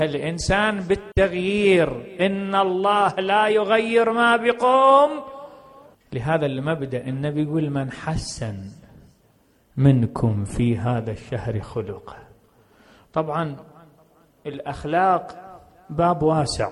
الإنسان بالتغيير، إن الله لا يغير ما بقوم. لهذا المبدأ النبي يقول من حسن منكم في هذا الشهر خلقه. طبعا الأخلاق باب واسع،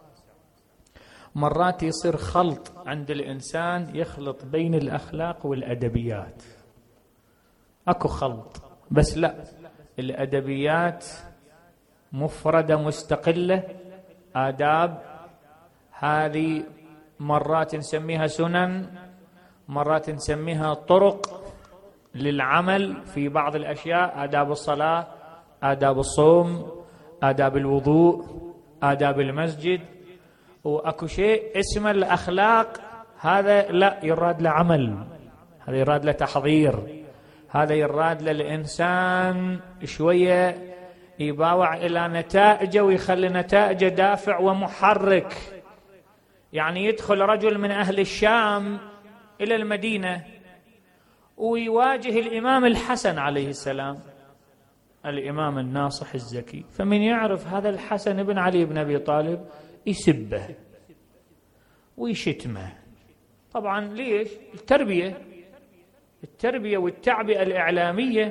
مرات يصير خلط عند الإنسان، يخلط بين الأخلاق والأدبيات. أكو خلط، بس لا، الأدبيات مفردة مستقلة، آداب هذه مرات نسميها سنن، مرات نسميها طرق للعمل في بعض الأشياء، آداب الصلاة، آداب الصوم، آداب الوضوء، آداب المسجد. وأكو شيء اسمه الأخلاق، هذا لا يراد له عمل، هذا يراد له تحضير، هذا يراد للإنسان شوية يباوع إلى نتائجه ويخلي نتائجه دافع ومحرك. يعني يدخل رجل من أهل الشام إلى المدينة ويواجه الإمام الحسن عليه السلام، الإمام الناصح الزكي، فمن يعرف هذا الحسن بن علي بن أبي طالب يسبه ويشتمه. طبعا ليش؟ التربية والتعبئة الإعلامية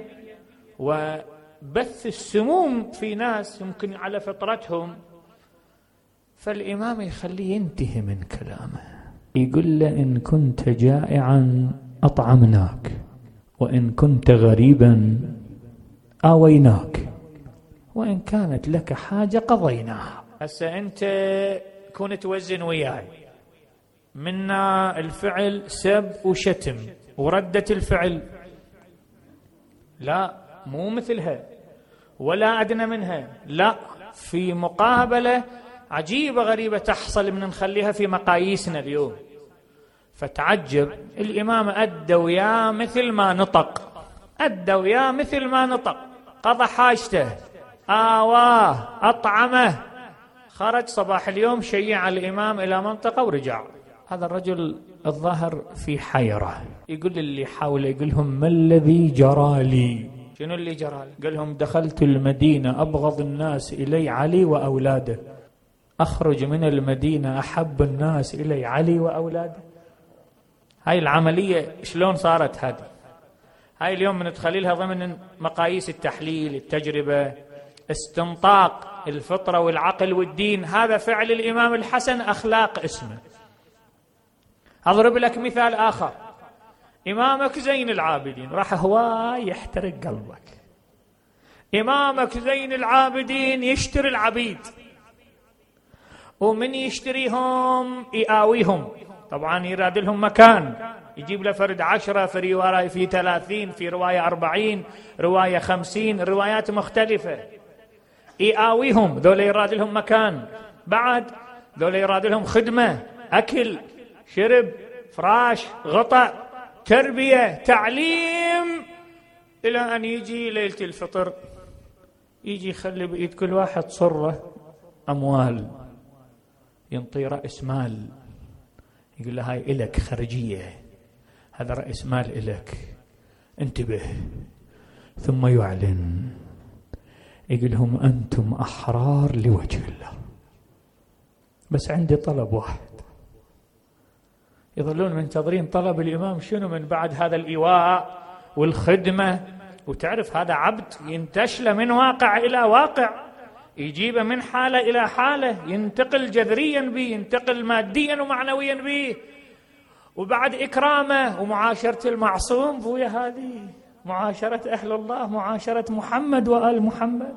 وبث السموم في ناس يمكن على فطرتهم. فالإمام يخليه ينتهي من كلامه، يقول له إن كنت جائعا أطعمناك، وإن كنت غريبا آويناك، وإن كانت لك حاجة قضيناها. هسه أنت كنت توزن وياي، منا الفعل سب وشتم، وردة الفعل لا مو مثلها ولا أدنى منها، لا، في مقابلة عجيبة غريبة تحصل من نخليها في مقاييسنا اليوم. فتعجب الإمام أدى وياه مثل ما نطق، أدى وياه مثل ما نطق، قضى حاجته، آواه، أطعمه، خرج صباح اليوم، شيع الإمام إلى منطقة ورجع. هذا الرجل الظاهر في حيرة، يقول اللي حوله، يقول لهم ما الذي جرى لي؟ شنو اللي جرى لي؟ قال لهم دخلت المدينة أبغض الناس إلي علي وأولاده، أخرج من المدينة أحب الناس إلي علي وأولاده. هاي العملية شلون صارت؟ هاي اليوم من تخليلها ضمن مقاييس التحليل، التجربة، استنطاق الفطرة والعقل والدين. هذا فعل الإمام الحسن، أخلاق اسمه. أضرب لك مثال آخر، إمامك زين العابدين راح هواي يحترق قلبك، إمامك زين العابدين يشتري العبيد، ومن يشتريهم يآويهم، طبعا يراد لهم مكان، يجيب له فرد 10، في رواية في 30، في رواية 40، رواية 50، روايات مختلفة، يآويهم. ذولا يراد لهم مكان، بعد ذولا يراد لهم خدمة، أكل، شرب، فراش، غطاء، تربية، تعليم، إلى أن يجي ليلة الفطر يجي يخلي بإيد كل واحد صرة أموال، ينطي رأس مال، يقول له هاي إلك خرجية، هذا رأس مال إلك، انتبه. ثم يعلن، يقول لهم أنتم أحرار لوجه الله، بس عندي طلب واحد. يظلون منتظرين طلب الإمام شنو من بعد هذا الإيواء والخدمة. وتعرف هذا عبد ينتشل من واقع إلى واقع، يجيبه من حالة إلى حالة، ينتقل جذريا به، ينتقل ماديا ومعنويا به، وبعد إكرامه ومعاشرة المعصوم. بويا هذه معاشرة أهل الله، معاشرة محمد وآل محمد.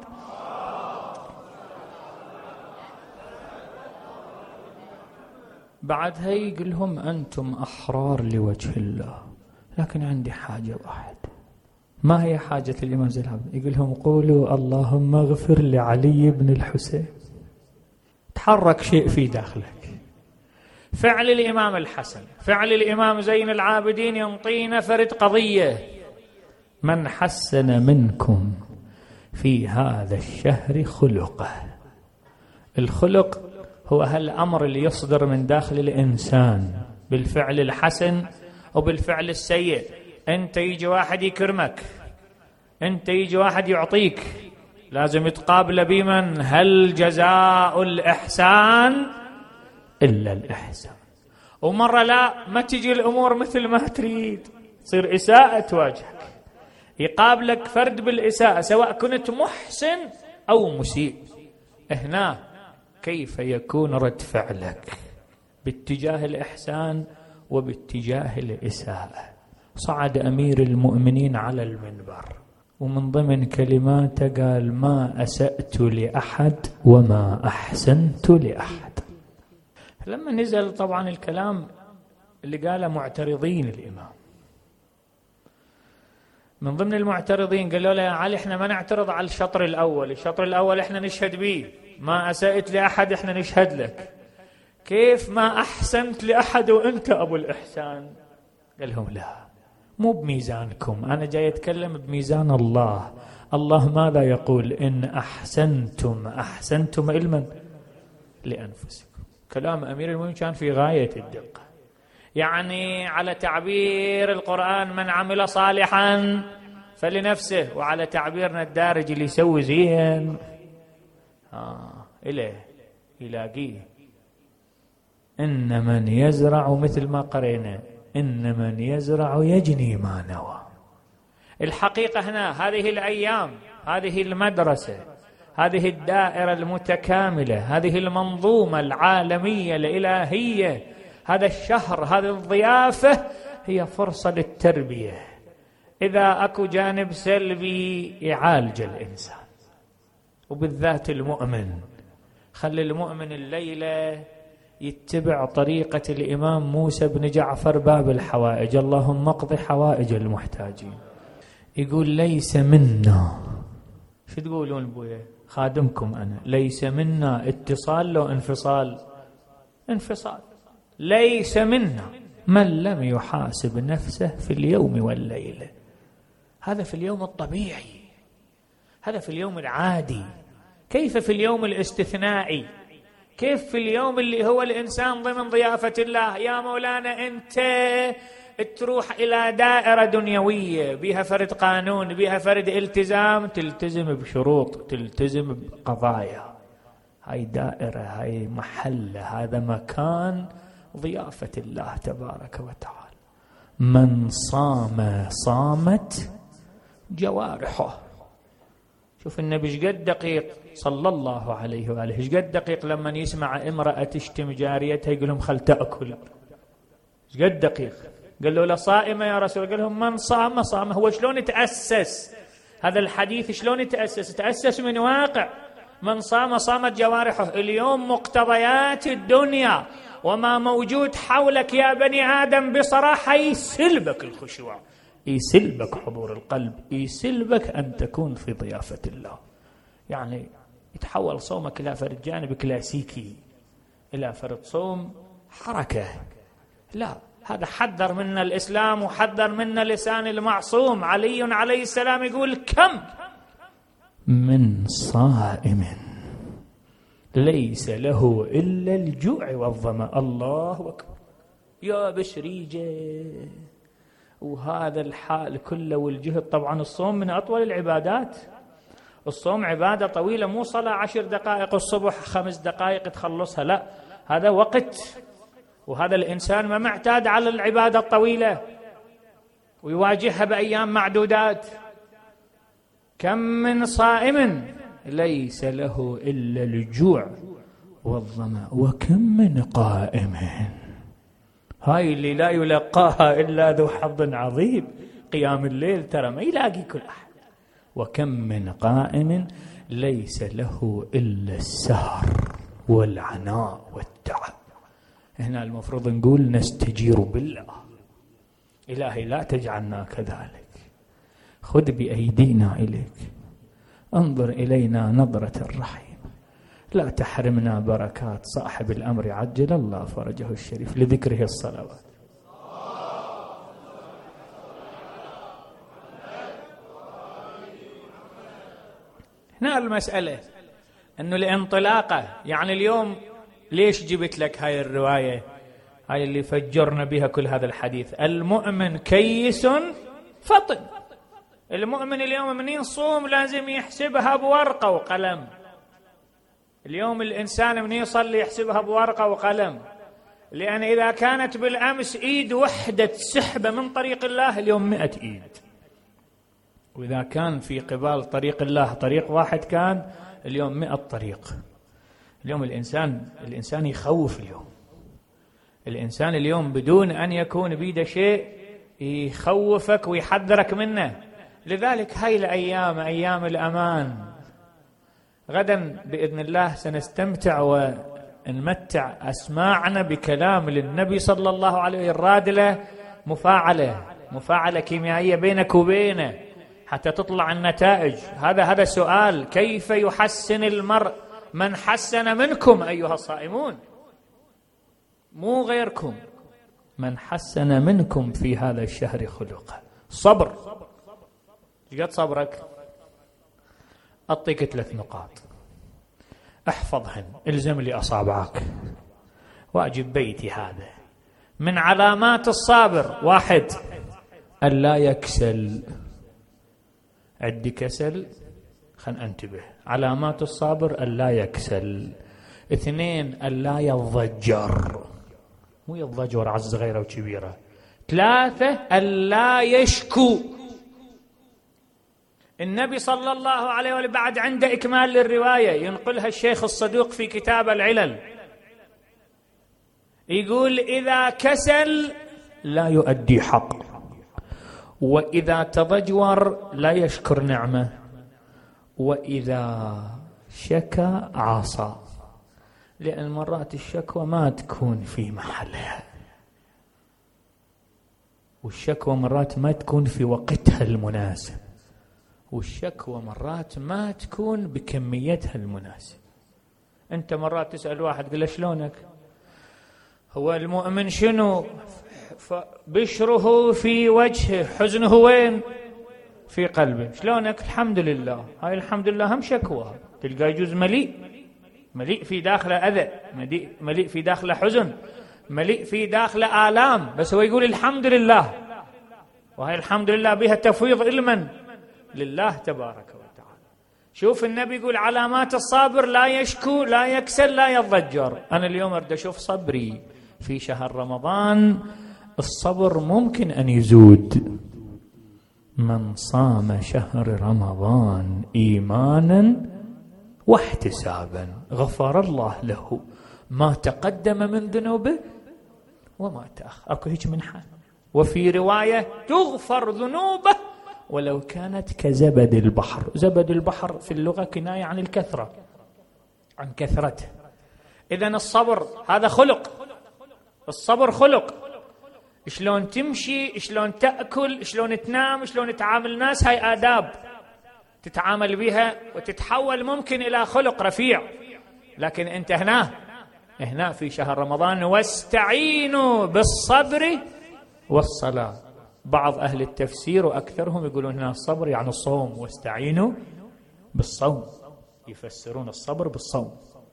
بعدها يقول لهم أنتم أحرار لوجه الله، لكن عندي حاجة واحدة. ما هي حاجة الإمام زين العابدين؟ يقول لهم قولوا اللهم اغفر لعلي بن الحسين. تحرك شيء في داخلك. فعل الإمام الحسن، فعل الإمام زين العابدين ينطينا فرد قضية، من حسن منكم في هذا الشهر خلقه. الخلق هو هالأمر اللي يصدر من داخل الإنسان بالفعل الحسن وبالفعل السيء. أنت يجي واحد يكرمك، أنت يجي واحد يعطيك، لازم يتقابل بمن؟ هل جزاء الإحسان إلا الإحسان. ومرة لا، ما تجي الأمور مثل ما تريد، تصير إساءة تواجهك، يقابلك فرد بالإساءة سواء كنت محسن أو مسيء. هنا كيف يكون رد فعلك باتجاه الإحسان وباتجاه الإساءة؟ صعد أمير المؤمنين على المنبر ومن ضمن كلماته قال: ما أسأت لأحد وما أحسنت لأحد. لما نزل طبعا الكلام اللي قاله معترضين الإمام، من ضمن المعترضين قالوا له: يا علي احنا ما نعترض على الشطر الأول، الشطر الأول احنا نشهد به، ما أسأت لأحد احنا نشهد لك، كيف ما أحسنت لأحد وأنت أبو الإحسان؟ قال لهم: لا، مو بميزانكم، أنا جاي أتكلم بميزان الله. الله ماذا يقول؟ إن أحسنتم أحسنتم علما لأنفسكم. كلام أمير المؤمنين كان في غاية الدقة، يعني على تعبير القرآن: من عمل صالحا فلنفسه، وعلى تعبيرنا الدارج اللي يسوي زين إليه يلاقيه. إن من يزرع، مثل ما قرينا، إن من يزرع يجني ما نوى. الحقيقة هنا هذه الأيام، هذه المدرسة، هذه الدائرة المتكاملة، هذه المنظومة العالمية الإلهية، هذا الشهر، هذه الضيافة هي فرصة للتربية. إذا أكو جانب سلبي يعالج الإنسان، وبالذات المؤمن. خلي المؤمن الليلة يتبع طريقة الإمام موسى بن جعفر باب الحوائج: اللهم اقض حوائج المحتاجين. يقول: ليس منا، شو تقولون بويا؟ خادمكم أنا. ليس منا اتصال لو انفصال؟ انفصال. ليس منا من لم يحاسب نفسه في اليوم والليلة. هذا في اليوم الطبيعي، هذا في اليوم العادي. كيف في اليوم الاستثنائي؟ كيف في اليوم اللي هو الإنسان ضمن ضيافة الله؟ يا مولانا أنت تروح إلى دائرة دنيوية بها فرد قانون، بها فرد التزام، تلتزم بشروط، تلتزم بقضايا. هاي دائرة، هاي محلة، هذا مكان ضيافة الله تبارك وتعالى. من صام صامت جوارحه. شوف النبي ايش قد دقيق صلى الله عليه وآله، ايش قد دقيق لما يسمع امرأة تشتم جاريتها يقول لهم خل تأكل. ايش قد دقيق. قال له: لا صائمة يا رسول. قال لهم: من صام صام. هو شلون تأسس هذا الحديث؟ شلون تأسس؟ تأسس من واقع. من صام صامت جوارحه. اليوم مقتضيات الدنيا وما موجود حولك يا بني آدم بصراحة يسلبك الخشوع، يسلبك حضور القلب، يسلبك أن تكون في ضيافة الله. يعني يتحول صومك إلى فرد جانب كلاسيكي، إلى فرد صوم حركة. لا، هذا حذر منا الإسلام وحذر منا لسان المعصوم. علي عليه السلام يقول: كم من صائم ليس له إلا الجوع والظمأ. الله أكبر يا بشريجة. وهذا الحال كله والجهد. طبعا الصوم من أطول العبادات، الصوم عبادة طويلة، مو صلاة 10 دقائق الصبح 5 دقائق تخلصها، لا، هذا وقت. وهذا الإنسان ما معتاد على العبادة الطويلة ويواجهها بأيام معدودات. كم من صائم ليس له إلا الجوع والظمأ وكم من قائم. هاي اللي لا يلقاها إلا ذو حظ عظيم. قيام الليل ترى ما يلاقي كل أحد. وكم من قائم ليس له إلا السهر والعناء والتعب. هنا المفروض نقول نستجير بالله: إلهي لا تجعلنا كذلك، خذ بأيدينا إليك، انظر إلينا نظرة الرحيم، لا تحرمنا بركات صاحب الأمر عجل الله فرجه الشريف، لذكره الصلوات. هنا المسألة أنه الانطلاقة، يعني اليوم ليش جبت لك هاي الرواية، هاي اللي فجرنا بها كل هذا الحديث؟ المؤمن كيس فطن. المؤمن اليوم من يصوم لازم يحسبها بورقة وقلم. اليوم الإنسان من يصلي يحسبها بورقة وقلم، لأن إذا كانت بالأمس إيد وحدة تسحبه من طريق الله، اليوم 100 إيد. وإذا كان في قبال طريق الله طريق واحد، كان اليوم 100 طريق. اليوم الإنسان يخوف. الإنسان اليوم بدون أن يكون بيده شيء يخوفك ويحذرك منه. لذلك هاي الأيام أيام الأمان. غدا بإذن الله سنستمتع ونمتع أسماعنا بكلام للنبي صلى الله عليه وسلم، الرادلة مفاعلة كيميائية بينك وبينه حتى تطلع النتائج. هذا سؤال: كيف يحسن المرء؟ من حسن منكم أيها الصائمون، مو غيركم، من حسن منكم في هذا الشهر خلقه. صبر. قد صبرك؟ أعطيك 3 نقاط احفظهن، الزم لي أصابعك. واجب بيتي هذا. من علامات الصابر: 1 ألا يكسل. عندي كسل، خلنا انتبه. علامات الصابر ألا يكسل. 2 ألا يضجر، مو يضجر على الصغيرة وكبيرة. 3 ألا يشكو. النبي صلى الله عليه وسلم بعد عنده إكمال للرواية ينقلها الشيخ الصدوق في كتاب العلل، يقول: إذا كسل لا يؤدي حق، وإذا تضجر لا يشكر نعمة، وإذا شكى عصى. لأن مرات الشكوى ما تكون في محلها، والشكوى مرات ما تكون في وقتها المناسب، والشكوى مرات ما تكون بكميتها المناسب. أنت مرات تسأل واحد تقول له: شلونك؟ هو المؤمن شنو؟ بشره في وجهه، حزنه وين؟ في قلبه. شلونك؟ الحمد لله. هاي الحمد لله هم شكوى. تلقى يجوز مليء في داخله أذى، مليء في داخله حزن، مليء في داخله آلام، بس هو يقول الحمد لله. وهي الحمد لله بها تفويض لمن؟ لله تبارك وتعالى. شوف النبي يقول: علامات الصابر لا يشكو، لا يكسل، لا يضجر. أنا اليوم أريد أشوف صبري في شهر رمضان. الصبر ممكن أن يزود. من صام شهر رمضان إيمانا واحتسابا غفر الله له ما تقدم من ذنوبه وما تأخر. أكو هيك منحة. وفي رواية: تغفر ذنوبه ولو كانت كزبد البحر. زبد البحر في اللغة كناية عن الكثرة، عن كثرته. إذن الصبر هذا خلق. الصبر خلق. شلون تمشي، شلون تأكل، شلون تنام، شلون تعامل الناس، هاي آداب تتعامل بها وتتحول ممكن إلى خلق رفيع. لكن أنت هنا في شهر رمضان: واستعينوا بالصبر والصلاة. بعض أهل التفسير وأكثرهم يقولون هنا الصبر يعني الصوم، واستعينوا بالصوم، يفسرون الصبر بالصوم.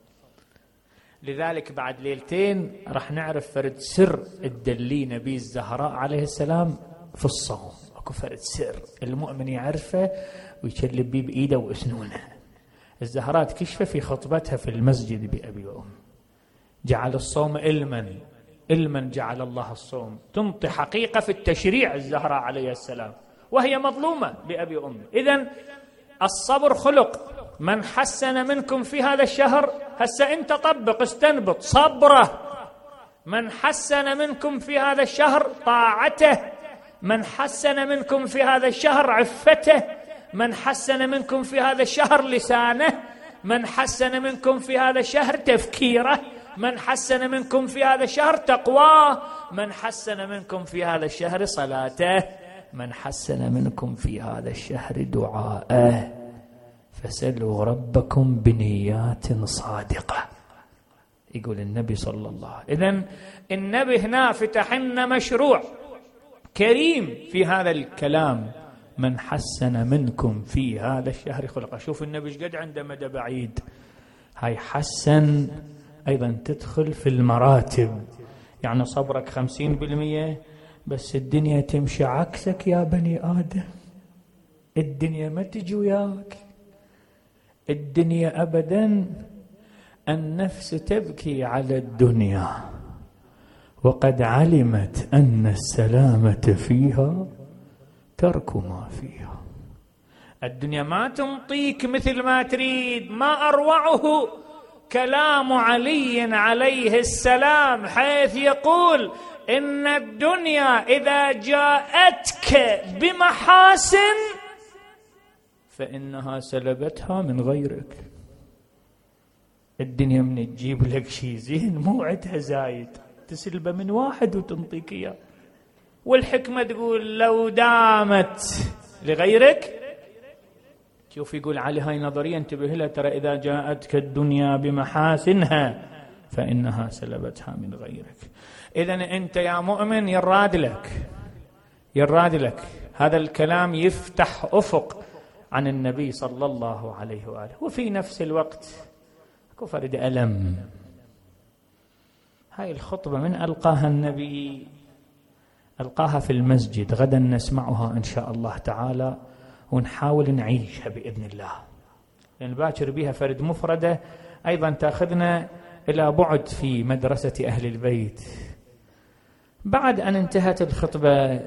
لذلك بعد ليلتين راح نعرف فرد سر الدلي نبي الزهراء عليه السلام في الصوم. اكو فرد سر المؤمن يعرفه ويشلب بيه بإيده وأسنونه. الزهراء تكشفه في خطبتها في المسجد بأبي وأم: جعل الصوم علما جعل الله الصوم. تنطي حقيقة في التشريع الزهراء عليه السلام، وهي مظلومة بأبي وأم. إذن الصبر خلق. من حسن منكم في هذا الشهر، هسه أنت طبق استنبط صبره. من حسن منكم في هذا الشهر طاعته، من حسن منكم في هذا الشهر عفته، من حسن منكم في هذا الشهر لسانه، من حسن منكم في هذا الشهر تفكيره، من حسن منكم في هذا الشهر تقواه، من حسن منكم في هذا الشهر صلاته، من حسن منكم في هذا الشهر دعاءه. فسلوا ربكم بنيات صادقة، يقول النبي صلى الله عليه وسلم. إذن النبي هنا فتح لنا مشروع كريم في هذا الكلام: من حسن منكم في هذا الشهر خلق. شوف النبي ايش قد عنده مدى بعيد. هاي حسن أيضا تدخل في المراتب. يعني صبرك 50%، بس الدنيا تمشي عكسك يا بني آدم. الدنيا ما تجي وياك، الدنيا أبدا النفس تبكي على الدنيا وقد علمت أن السلامة فيها ترك ما فيها. الدنيا ما تنطيك مثل ما تريد. ما أروعه كلام علي عليه السلام حيث يقول إن الدنيا إذا جاءتك بمحاسن فإنها سلبتها من غيرك. الدنيا من تجيب لك شيء زين مو عدها زايد تسلبه من واحد وتنطيك إياه. والحكمة تقول لو دامت لغيرك. شوف يقول علي هاي نظرية انتبه لها، ترى إذا جاءتك الدنيا بمحاسنها فإنها سلبتها من غيرك. إذن أنت يا مؤمن يراد لك هذا الكلام يفتح أفق عن النبي صلى الله عليه وآله، وفي نفس الوقت أكو فرد ألم. هاي الخطبة من ألقاها النبي ألقاها في المسجد، غدا نسمعها إن شاء الله تعالى ونحاول نعيشها بإذن الله، لأن باكر بها فرد مفردة أيضا تأخذنا إلى بعد في مدرسة أهل البيت. بعد أن انتهت الخطبة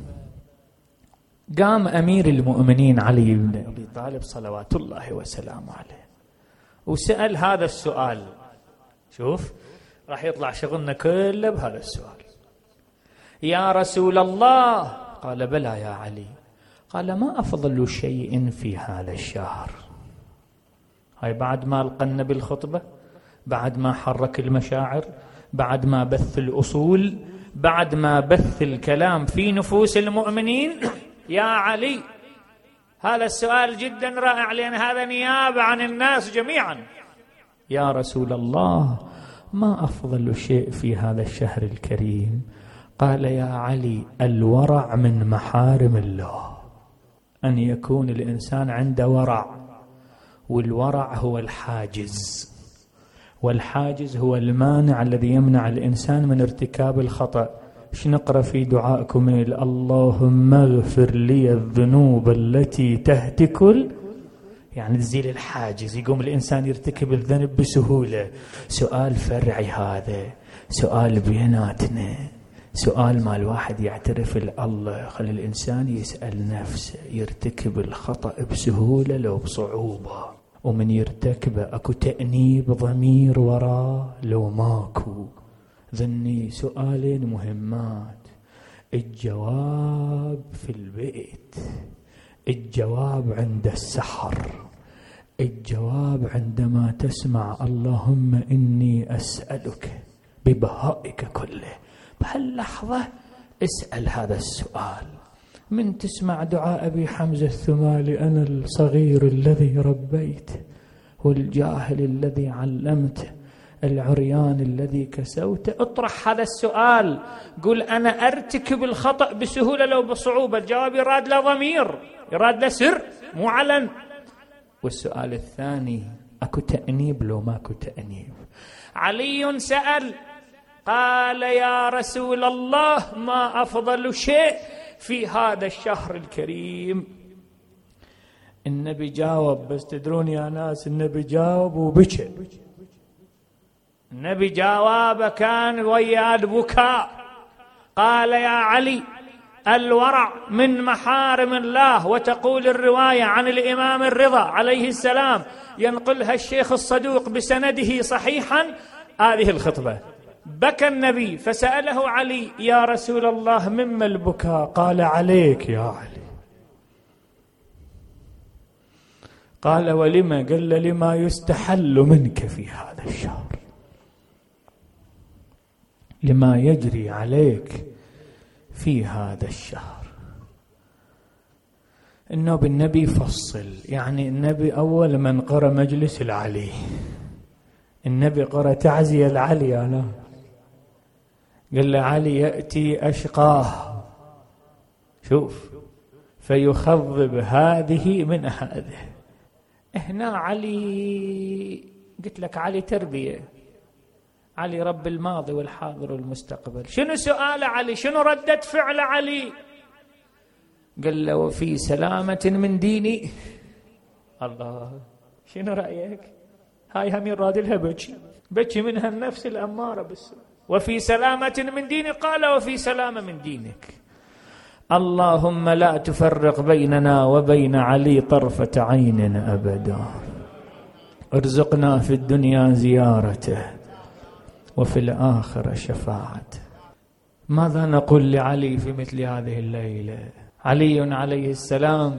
قام أمير المؤمنين علي بن أبي طالب صلوات الله وسلامه عليه وسأل هذا السؤال. شوف راح يطلع شغلنا كله بهذا السؤال: يا رسول الله. قال: بلى يا علي. قال: ما أفضل شيء في هذا الشهر؟ هاي بعد ما ألقى النبي الخطبة، بعد ما حرك المشاعر، بعد ما بث الأصول، بعد ما بث الكلام في نفوس المؤمنين. يا علي، هذا السؤال جدا رائع لأن هذا نيابة عن الناس جميعا. يا رسول الله، ما أفضل شيء في هذا الشهر الكريم؟ قال: يا علي، الورع من محارم الله. أن يكون الإنسان عنده ورع، والورع هو الحاجز، والحاجز هو المانع الذي يمنع الإنسان من ارتكاب الخطأ. ايش نقرأ في دعائكم؟ اللهم اغفر لي الذنوب التي تهتك، يعني تزيل الحاجز، يقوم الإنسان يرتكب الذنب بسهولة. سؤال فرعي هذا، سؤال بيناتنا، سؤال ما الواحد يعترف الله، خلي الإنسان يسأل نفسه يرتكب الخطأ بسهولة لو بصعوبة، ومن يرتكبه أكو تأنيب ضمير وراه لو ماكو. ذني سؤالين مهمات، الجواب في البيت، الجواب عند السحر، الجواب عندما تسمع اللهم إني أسألك ببهائك كله. بهاللحظة اسأل هذا السؤال. من تسمع دعاء أبي حمزة الثمالي: أنا الصغير الذي ربيت، والجاهل الذي علمت، العريان الذي كسوت. اطرح هذا السؤال، قل أنا أرتكب الخطأ بسهولة لو بصعوبة. الجواب يراد له ضمير، يراد له سر مو علن. والسؤال الثاني: أكو تأنيب لو ماكو تأنيب؟ علي سأل قال: يا رسول الله، ما أفضل شيء في هذا الشهر الكريم؟ النبي جاوب، بس تدرون يا ناس النبي جاوب وبكى. النبي جوابه كان ويا البكاء. قال: يا علي، الورع من محارم الله. وتقول الرواية عن الإمام الرضا عليه السلام، ينقلها الشيخ الصدوق بسنده صحيحا، هذه الخطبة: بكى النبي فسأله علي: يا رسول الله، مما البكاء؟ قال: عليك يا علي. قال: ولما؟ قال: لما يستحل منك في هذا الشهر، لما يجري عليك في هذا الشهر. النبي فصل، يعني النبي أول من قرأ مجلس العلي، النبي قرأ تعزية العلي. أنا قال له: علي يأتي أشقاه، شوف، فيخضب هذه من هذه. هنا علي، قلت لك علي تربية، علي رب الماضي والحاضر والمستقبل. شنو سؤال علي؟ شنو ردة فعل علي؟ قال له وفي سلامة من ديني. الله، شنو رأيك؟ هاي هم يراد لها بكي منها النفس الأمارة بالسوء. وفي سلامة من ديني، قال وفي سلامة من دينك. اللهم لا تفرق بيننا وبين علي طرفة عين أبدا. ارزقنا في الدنيا زيارته وفي الآخرة شفاعته. ماذا نقول لعلي في مثل هذه الليلة؟ علي عليه السلام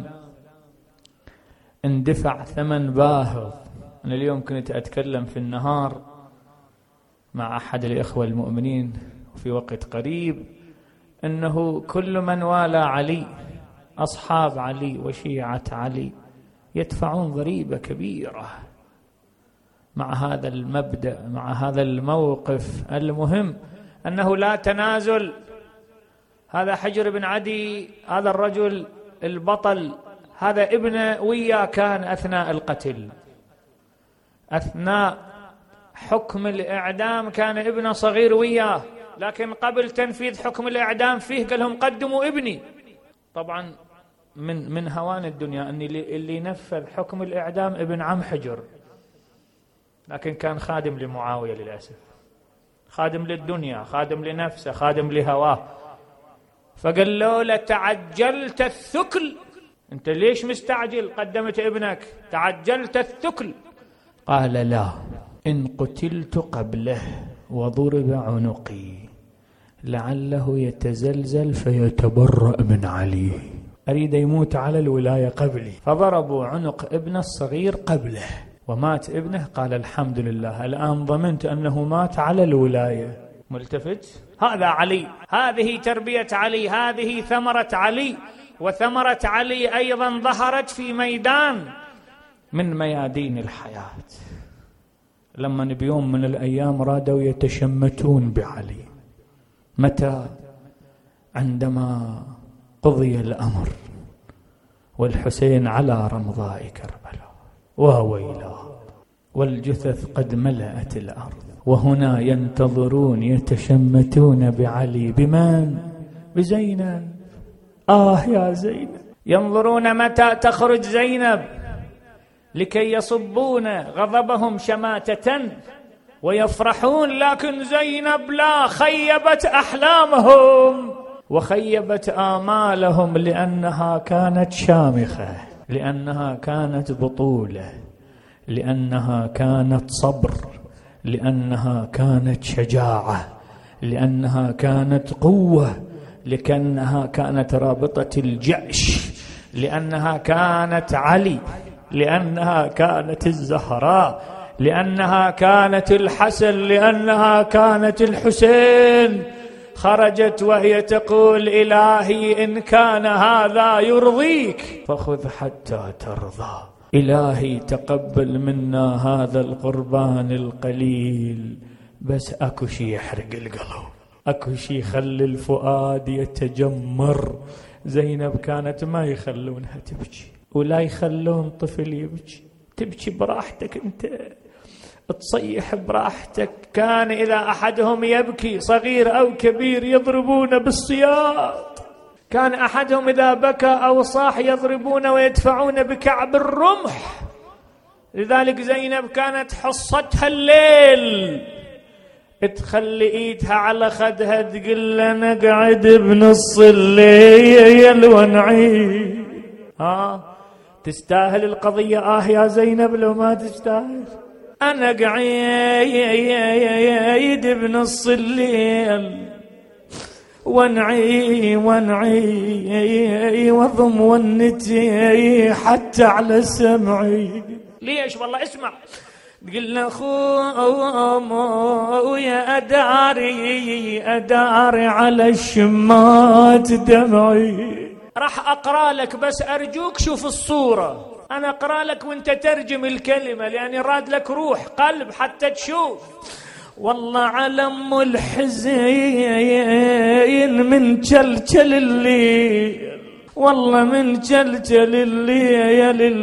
اندفع ثمن باهظ. أنا اليوم كنت أتكلم في النهار مع أحد الإخوة المؤمنين في وقت قريب أنه كل من والى علي، أصحاب علي وشيعة علي، يدفعون ضريبة كبيرة مع هذا المبدأ، مع هذا الموقف المهم أنه لا تنازل. هذا حجر بن عدي، هذا الرجل البطل، هذا ابنه وياه كان أثناء القتل، أثناء حكم الإعدام كان ابنه صغير وياه، لكن قبل تنفيذ حكم الإعدام فيه قال لهم قدموا ابني. طبعا من هوان الدنيا أن اللي نفذ حكم الإعدام ابن عم حجر، لكن كان خادم لمعاوية للأسف، خادم للدنيا، خادم لنفسه، خادم لهواه. فقال له لتعجلت الثكل، أنت ليش مستعجل قدمت ابنك؟ تعجلت الثكل. قال لا، إن قتلت قبله وضرب عنقي لعله يتزلزل فيتبرأ من علي، أريد يموت على الولاية قبلي. فضربوا عنق ابنه الصغير قبله ومات ابنه. قال الحمد لله، الآن ضمنت أنه مات على الولاية. ملتفت؟ هذا علي، هذه تربية علي، هذه ثمرة علي. وثمرة علي أيضا ظهرت في ميدان من ميادين الحياة، لما بيوم من الأيام رادوا يتشمتون بعلي. متى؟ عندما قضي الأمر والحسين على رمضاء كربلاء، وويلا والجثث قد ملأت الأرض، وهنا ينتظرون يتشمتون بعلي. بمن؟ بزينب. يا زينب، ينظرون متى تخرج زينب لكي يصبون غضبهم شماتة ويفرحون، لكن زينب لا، خيبت أحلامهم وخيبت آمالهم، لأنها كانت شامخة، لأنها كانت بطولة، لأنها كانت صبر، لأنها كانت شجاعة، لأنها كانت قوة، لأنها كانت رابطة الجأش، لأنها كانت علي، لأنها كانت الزهراء، لأنها كانت الحسن، لأنها كانت الحسين. خرجت وهي تقول إلهي إن كان هذا يرضيك فخذ حتى ترضى. إلهي تقبل منا هذا القربان القليل، بس أكو شي يحرق القلب، أكو شي يخلي الفؤاد يتجمر. زينب كانت ما يخلونها تبكي ولا يخلون طفل يبكي، تبكي براحتك أنت، تصيح براحتك. كان إذا أحدهم يبكي صغير أو كبير يضربون بالسياط، كان أحدهم إذا بكى أو صاح يضربون ويدفعون بكعب الرمح. لذلك زينب كانت حصتها الليل، تخلي ايدها على خدها تقول لنا قعد بنص الليل ونعيد. تستاهل القضية يا زينب لو ما تستاهل؟ أنا قعيد بنص الليل ونعي وضم ونتي حتى على سمعي. ليش؟ والله اسمع، تقول له خويا أداري على الشمات دمعي. راح أقرأ لك، بس أرجوك شوف الصورة، أنا أقرأ لك وانت ترجم الكلمة، لأني راد لك روح قلب حتى تشوف. والله علم الحزين من جلجل الليل، والله من جلجل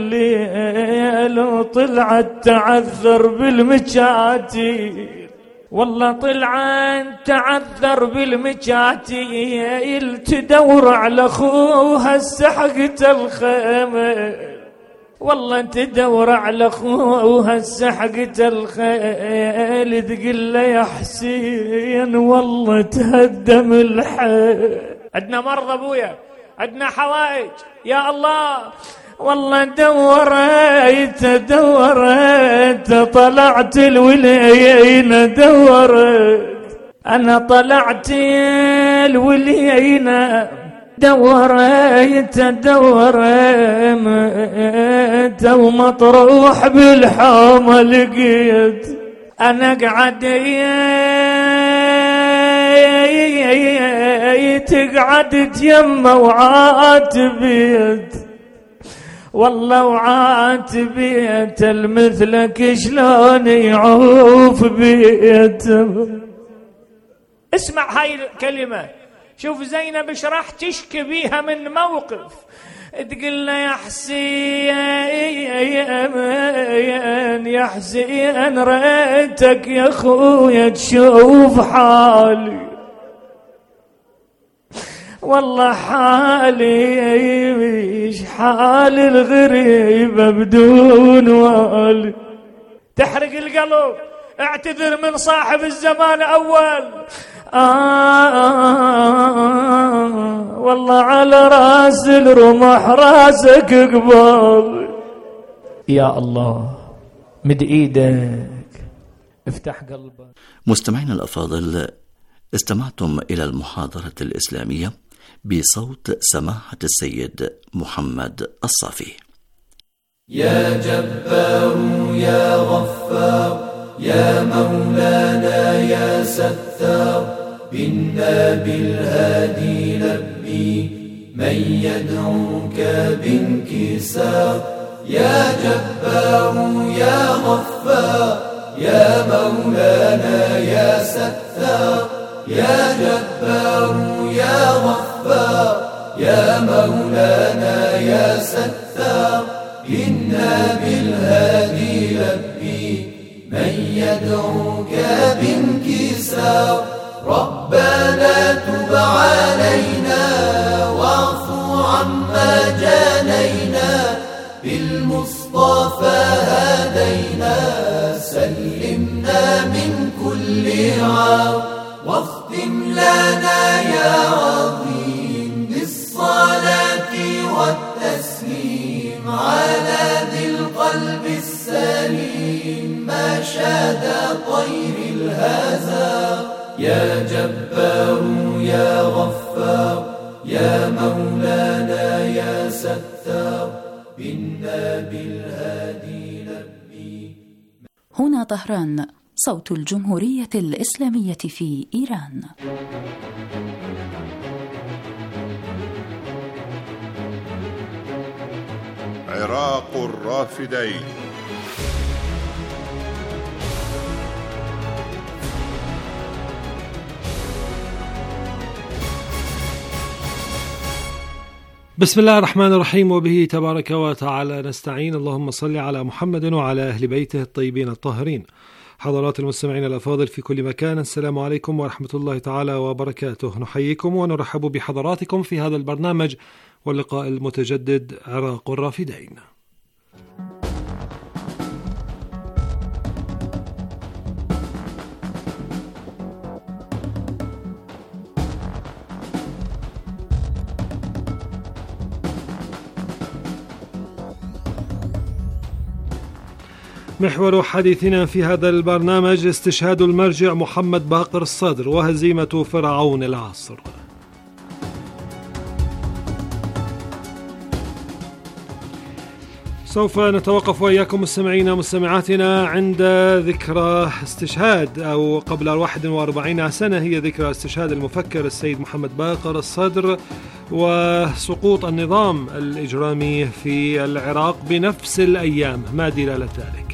الليل وطلعت تعذر بالمجاتير، والله طلعان تعذر بالمجاتيل تدور على أخوها السحقت الخيمة، والله تدور على أخوها السحقت الخيل، تقول له يا حسين والله تهدم الحيل. عندنا مرضى أبويا، عندنا حوائج يا الله، والله دورت طلعت الوليين، أنا طلعت الوليين، دورت ومطروح بالحومة لقيت، أنا قعد تقعد تيمة وعاتبيت، والله وعاتبيت المثلك شلون يعوف بيت. اسمع هاي الكلمة، شوف زينب ايش راح تشكي بيها من موقف، تقول له يا حسين يا حسين ريتك يا خويا تشوف حالي، والله حالي حال الغريبة بدون والي. تحرق القلب، اعتذر من صاحب الزمان أول، والله على راس الرمح راسك قبال. يا الله مد ايدك افتح قلبك. مستمعينا الأفاضل، استمعتم إلى المحاضرة الإسلامية بصوت سماحة السيد محمد الصافي. يا جبار يا غفار يا مولانا يا ستار، بنا بالهادي لبي من يدعوك بانكسار. يا جبار يا غفار يا مولانا يا ستار، يا جبار يا غفار يا مولانا يا ستار، إنا بالهادي لبي من يدعوك بانكسار. ربنا تب علينا واعفو عما جانينا، بالمصطفى هدينا سلمنا من كل عار، واختم لنا يا عظيم بالصلاة والتسليم على ذي القلب السليم ما شاد طير الهزار. يا جبار يا غفار يا مولانا يا ستار، بنا بالهادي لبي. هنا طهران، صوت الجمهورية الإسلامية في إيران. عراق الرافدين. بسم الله الرحمن الرحيم، وبه تبارك وتعالى نستعين. اللهم صل على محمد وعلى أهل بيته الطيبين الطاهرين. حضرات المستمعين الأفاضل في كل مكان، السلام عليكم ورحمة الله تعالى وبركاته. نحييكم ونرحب بحضراتكم في هذا البرنامج واللقاء المتجدد عراق الرافدين. محور حديثنا في هذا البرنامج استشهاد المرجع محمد باقر الصدر وهزيمة فرعون العصر. سوف نتوقف وإياكم مستمعينا مستمعاتنا عند ذكرى استشهاد، أو قبل 41 سنة هي ذكرى استشهاد المفكر السيد محمد باقر الصدر وسقوط النظام الإجرامي في العراق بنفس الأيام. ما دلالة ذلك؟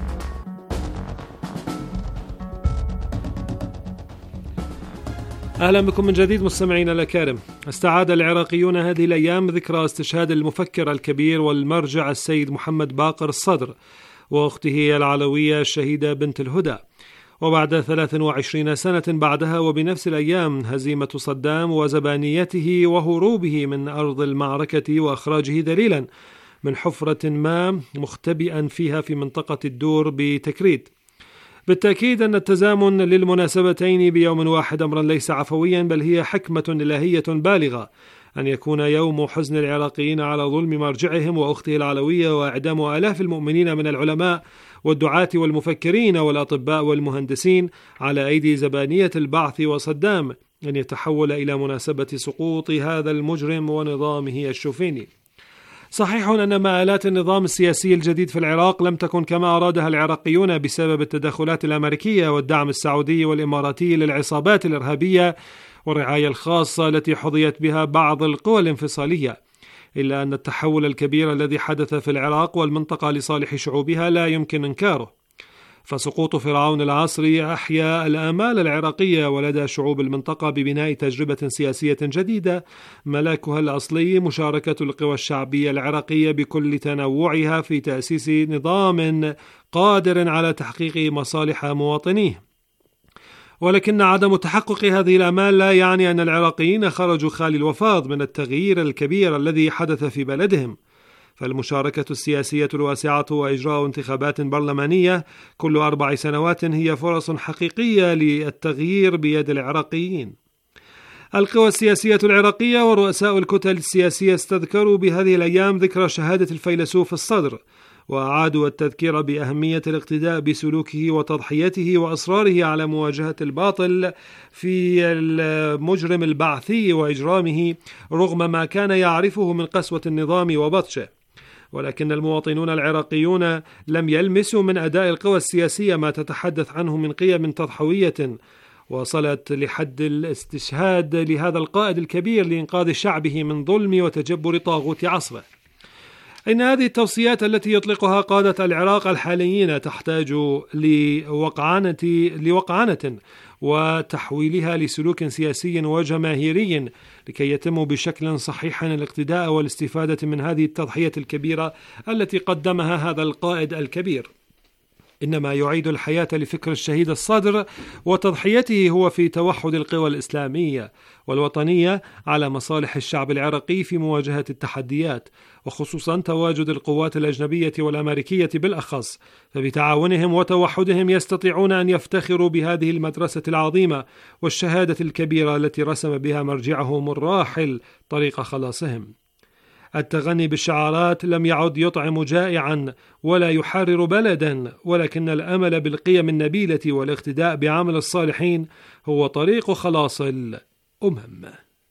أهلا بكم من جديد مستمعينا الأكارم. استعاد العراقيون هذه الأيام ذكرى استشهاد المفكر الكبير والمرجع السيد محمد باقر الصدر وأخته العلوية الشهيدة بنت الهدى، وبعد 23 سنة بعدها وبنفس الأيام هزيمة صدام وزبانيته وهروبه من أرض المعركة وإخراجه دليلا من حفرة ما مختبئا فيها في منطقة الدور بتكريت. بالتأكيد أن التزامن للمناسبتين بيوم واحد أمرا ليس عفويا، بل هي حكمة إلهية بالغة أن يكون يوم حزن العراقيين على ظلم مرجعهم وأخته العلوية وإعدام آلاف المؤمنين من العلماء والدعاة والمفكرين والأطباء والمهندسين على أيدي زبانية البعث وصدام أن يتحول إلى مناسبة سقوط هذا المجرم ونظامه الشوفيني. صحيح أن مآلات النظام السياسي الجديد في العراق لم تكن كما أرادها العراقيون بسبب التدخلات الأمريكية والدعم السعودي والإماراتي للعصابات الإرهابية والرعاية الخاصة التي حظيت بها بعض القوى الانفصالية، إلا أن التحول الكبير الذي حدث في العراق والمنطقة لصالح شعوبها لا يمكن إنكاره. فسقوط فرعون العصر أحيا الآمال العراقية ولدى شعوب المنطقة ببناء تجربة سياسية جديدة ملاكها الأصلي مشاركة القوى الشعبية العراقية بكل تنوعها في تأسيس نظام قادر على تحقيق مصالح مواطنيه. ولكن عدم تحقق هذه الآمال لا يعني أن العراقيين خرجوا خالي الوفاض من التغيير الكبير الذي حدث في بلدهم. فالمشاركة السياسية الواسعة وإجراء انتخابات برلمانية كل 4 سنوات هي فرص حقيقية للتغيير بيد العراقيين. القوى السياسية العراقية ورؤساء الكتل السياسية استذكروا بهذه الأيام ذكرى شهادة الفيلسوف الصدر، وأعادوا التذكير بأهمية الاقتداء بسلوكه وتضحيته وإصراره على مواجهة الباطل في المجرم البعثي وإجرامه رغم ما كان يعرفه من قسوة النظام وبطشه. ولكن المواطنون العراقيون لم يلمسوا من أداء القوى السياسية ما تتحدث عنه من قيم تضحوية وصلت لحد الاستشهاد لهذا القائد الكبير لإنقاذ شعبه من ظلم وتجبر طاغوت عصره. إن هذه التوصيات التي يطلقها قادة العراق الحاليين تحتاج لوقعنة وتحويلها لسلوك سياسي وجماهيري لكي يتم بشكل صحيح الاقتداء والاستفادة من هذه التضحية الكبيرة التي قدمها هذا القائد الكبير. إنما يعيد الحياة لفكر الشهيد الصدر وتضحيته هو في توحد القوى الإسلامية والوطنية على مصالح الشعب العراقي في مواجهة التحديات، وخصوصا تواجد القوات الأجنبية والأمريكية بالأخص، فبتعاونهم وتوحدهم يستطيعون أن يفتخروا بهذه المدرسة العظيمة والشهادة الكبيرة التي رسم بها مرجعهم الراحل طريق خلاصهم. التغني بالشعارات لم يعد يطعم جائعا ولا يحرر بلدا، ولكن الأمل بالقيم النبيلة والاقتداء بعمل الصالحين هو طريق خلاص الأمم.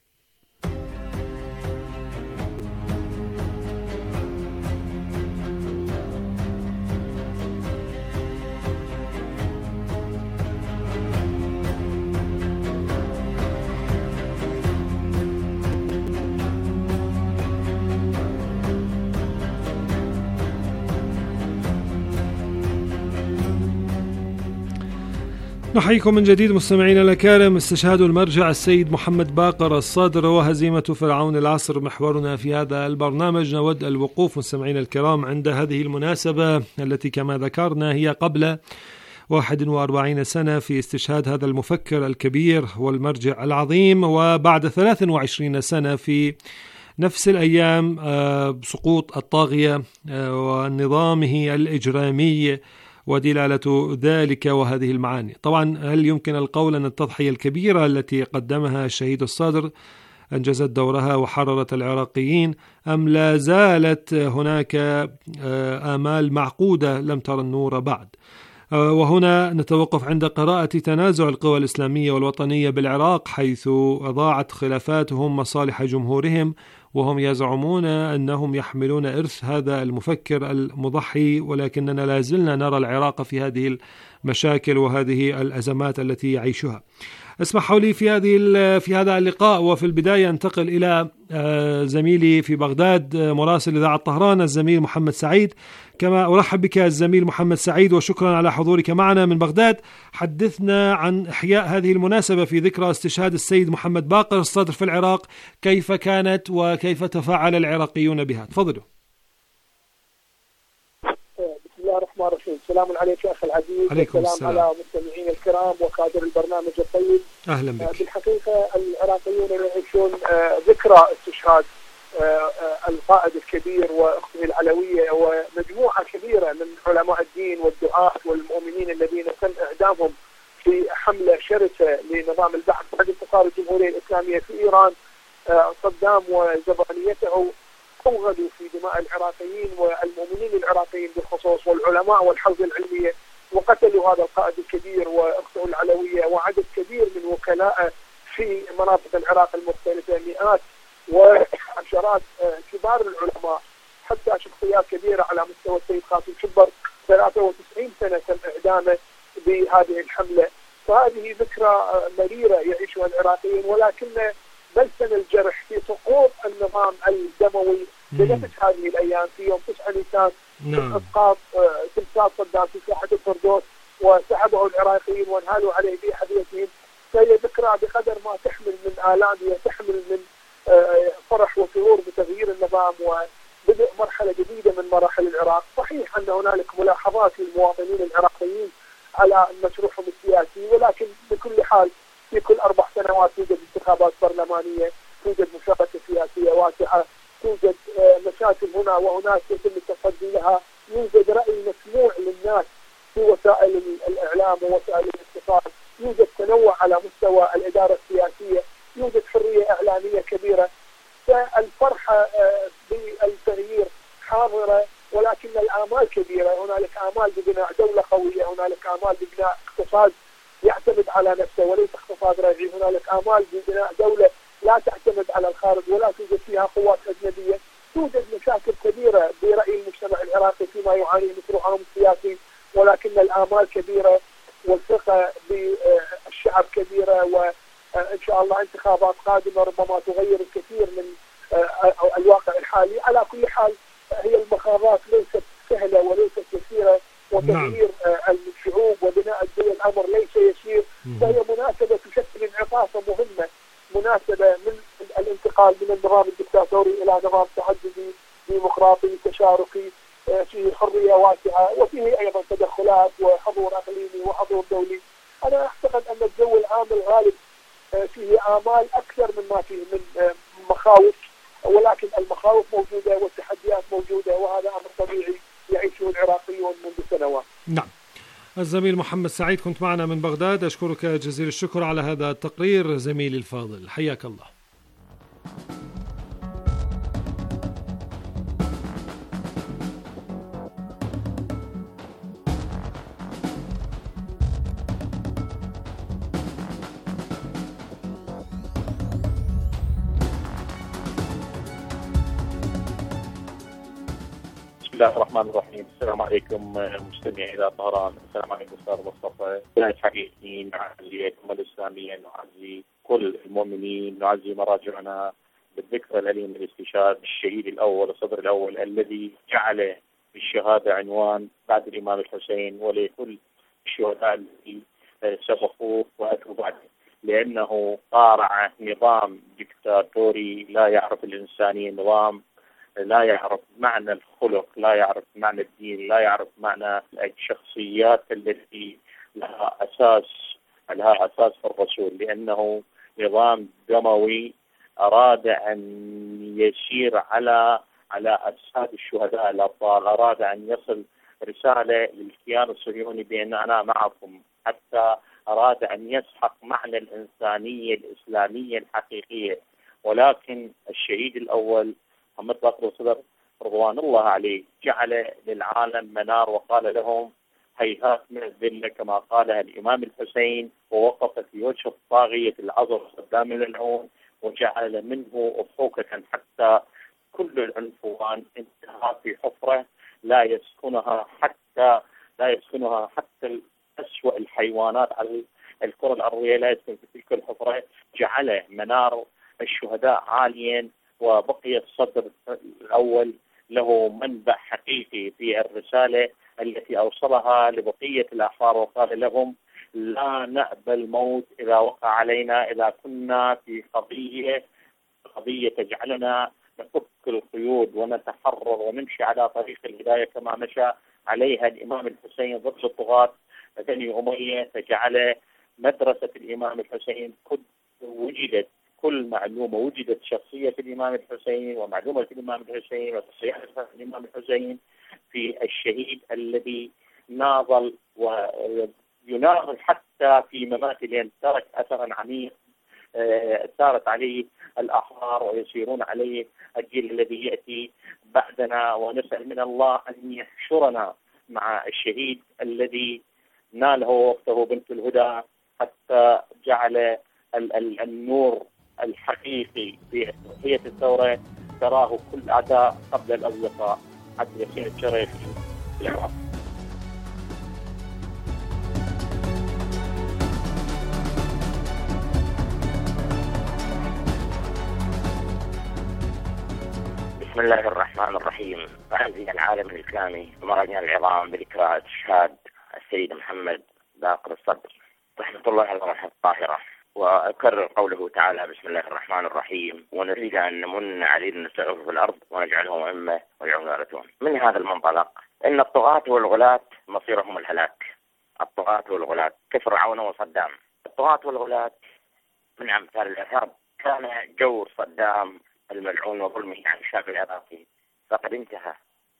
نحييكم من جديد مستمعينا الأكارم. استشهاد المرجع السيد محمد باقر الصدر وهزيمة فرعون العصر محورنا في هذا البرنامج. نود الوقوف مستمعينا الكرام عند هذه المناسبة التي كما ذكرنا هي قبل 41 سنة في استشهاد هذا المفكر الكبير والمرجع العظيم، وبعد 23 سنة في نفس الأيام سقوط الطاغية ونظامه الإجرامي ودلالة ذلك وهذه المعاني. طبعا هل يمكن القول أن التضحية الكبيرة التي قدمها الشهيد الصدر أنجزت دورها وحررت العراقيين، أم لا زالت هناك آمال معقودة لم ترى النور بعد؟ وهنا نتوقف عند قراءة تنازع القوى الإسلامية والوطنية بالعراق، حيث أضاعت خلافاتهم مصالح جمهورهم، وهم يزعمون أنهم يحملون إرث هذا المفكر المضحي، ولكننا لازلنا نرى العراق في هذه المشاكل وهذه الأزمات التي يعيشها. اسمحوا لي في هذا اللقاء وفي البداية انتقل إلى زميلي في بغداد مراسل إذاعة طهران الزميل محمد سعيد. كما أرحب بك الزميل محمد سعيد وشكرا على حضورك معنا من بغداد. حدثنا عن إحياء هذه المناسبة في ذكرى استشهاد السيد محمد باقر الصدر في العراق، كيف كانت وكيف تفاعل العراقيون بها؟ تفضلوا. بسم الله الرحمن الرحيم. السلام عليك يا أخي العزيز. عليكم السلام على مستمعين الكرام وكادر البرنامج الطيب. أهلا بك. بالحقيقة العراقيون يعيشون ذكرى استشهاد القائد الكبير وأخته العلوية ومجموعة كبيرة من علماء الدين والدعاة والمؤمنين الذين تم إعدامهم في حملة شرسة لنظام البعث بعد انتصار الجمهورية الإسلامية في إيران. صدام وزبانيته أوغلوا في دماء العراقيين والمؤمنين العراقيين بالخصوص والعلماء والحوزة العلمية، وقتلوا هذا القائد الكبير وأخته العلوية وعدد كبير من وكلائه في مناطق العراق المختلفة، مئات وعشرات كبار العلماء حتى شخصيات كبيرة على مستوى السيد قاسم شبر 93 سنة تم إعدامه بهذه الحملة. فهذه ذكرى مريرة يعيشها العراقيين، ولكن بلسم الجرح في سقوط النظام الدموي بنفس هذه الأيام في يوم 9 نيسان إسقاط تمثال صدام في ساحة الفردوس وسحبه العراقيين وانهالوا عليه بأحذيتهم. فهي ذكرى بقدر ما تحمل من آلام، هي تحمل من فرح وسرور بتغيير النظام وبدء مرحلة جديدة من مراحل العراق. صحيح أن هنالك ملاحظات للمواطنين العراقيين على مشروعهم السياسي، ولكن بكل حال في كل 4 سنوات توجد انتخابات برلمانية، توجد مشاركة سياسية واسعة، توجد مشاكل هنا وهناك يتم التصدي لها، يوجد رأي مسموع للناس في وسائل الإعلام ووسائل الاتصال، يوجد تنوع على مستوى الإدارة السياسية، يوجد حرية إعلامية كبيرة. فالفرحة بالتغيير حاضرة، ولكن الآمال كبيرة. هنالك آمال ببناء دولة قوية، هنالك آمال ببناء اقتصاد يعتمد على نفسه وليس اقتصاد رجعي، هنالك آمال ببناء دولة لا تعتمد على الخارج ولا توجد فيها قوات أجنبية. توجد مشاكل كبيرة برأي المجتمع العراقي فيما يعاني من رعاهم السياسي، ولكن الآمال كبيرة والثقة بالشعب كبيرة، وإن شاء الله انتخابات قادمة ربما تغير الكثير من الواقع الحالي. على كل حال هي المخاضات ليست سهلة وليست يسيرة، وتغيير الشعوب وبناء الدول أمر ليس يسير. فهي مناسبة تشكل انعطافة مهمة، مناسبة من الانتقال من النظام الدكتاتوري إلى نظام تعددي ديمقراطي تشاركي فيه حرية واسعة وفيه أيضا تدخلات وحضور أقليمي وحضور دولي. أنا أعتقد أن الجو العام الغالب فيه آمال أكثر مما فيه من مخاوف، ولكن المخاوف موجودة والتحديات موجودة، وهذا أمر طبيعي يعيشه العراقيون منذ سنوات. نعم. الزميل محمد سعيد كنت معنا من بغداد، أشكرك جزيل الشكر على هذا التقرير زميلي الفاضل، حياك الله. بسم الله الرحمن الرحيم. السلام عليكم مستمعي إلى طهران. السلام عليكم أستاذ مصطفى. حقيقي نعزي الأمة الإسلامية، نعزي كل المؤمنين، نعزي مراجعنا بالذكرى الأليمة لاستشهاد الشهيد الأول الصدر الأول الذي جعل الشهادة عنوان بعد الإمام الحسين ولكل الشهداء الذين سبقوه وأتوا بعده، لأنه قارع نظام دكتاتوري لا يعرف الإنسانية، نظام لا يعرف معنى الخلق، لا يعرف معنى الدين، لا يعرف معنى الشخصيات التي لها أساس في الرسول، لأنه نظام دموي أراد أن يسير على أجساد الشهداء الأبطال، أراد أن يصل رسالة للكيان الصهيوني بأن أنا معكم، حتى أراد أن يسحق معنى الإنسانية الإسلامية الحقيقية. ولكن الشهيد الأول محمد باقر الصدر رضوان الله عليه جعل للعالم منار وقال لهم هيهات من الذلة كما قالها الإمام الحسين، ووقف في وجه الطاغية العظم صدام الملعون وجعل منه أفقوكة حتى كل العنفوان انتهى في حفرة لا يسكنها حتى أسوأ الحيوانات على الكرة الأرضية لا يسكن في تلك الحفرة. جعل منار الشهداء عاليا، وبقي الصدر الأول له منبع حقيقي في الرسالة التي أوصلها لبقية الأحرار، وقال لهم لا نقبل موت إذا وقع علينا، إذا كنا في قضية تجعلنا نفك القيود ونتحرر ونمشي على طريق الهداية كما مشى عليها الإمام الحسين ضد الطغاة بني أمية، فجعل مدرسة الإمام الحسين وجدت كل معلومة، وجدت شخصية الإمام الحسين ومعلومة الإمام الحسين وتصحيح الإمام الحسين في الشهيد الذي ناضل ويناضل حتى في مماته، لأن ترك أثرا عميق سارت عليه الأحرار ويسيرون عليه الجيل الذي يأتي بعدنا، ونسأل من الله أن يحشرنا مع الشهيد الذي ناله وقته بنت الهدى، حتى جعل النور الحقيقي في تضحية الثورة تراه كل أعداء قبل الأصدقاء. عبد اليقين الشريفي، العراق. بسم الله الرحمن الرحيم. أعزي العالم الإسلامي ومراجعنا العظام بذكرى استشهاد السيد محمد باقر الصدر رحمة الله على روحه الطاهرة، وأكرر قوله تعالى: بسم الله الرحمن الرحيم، ونريد أن نمن علينا نستعرض في الأرض ونجعلهم أئمة ويدعون ويرثون. من هذا المنطلق إن الطغاة والغلاة مصيرهم الهلاك. الطغاة والغلاة كفرعون وصدام. الطغاة والغلاة من أمثال الإرهاب. كان جور صدام الملعون وظلمه عن الشعب العراقي فقد انتهى،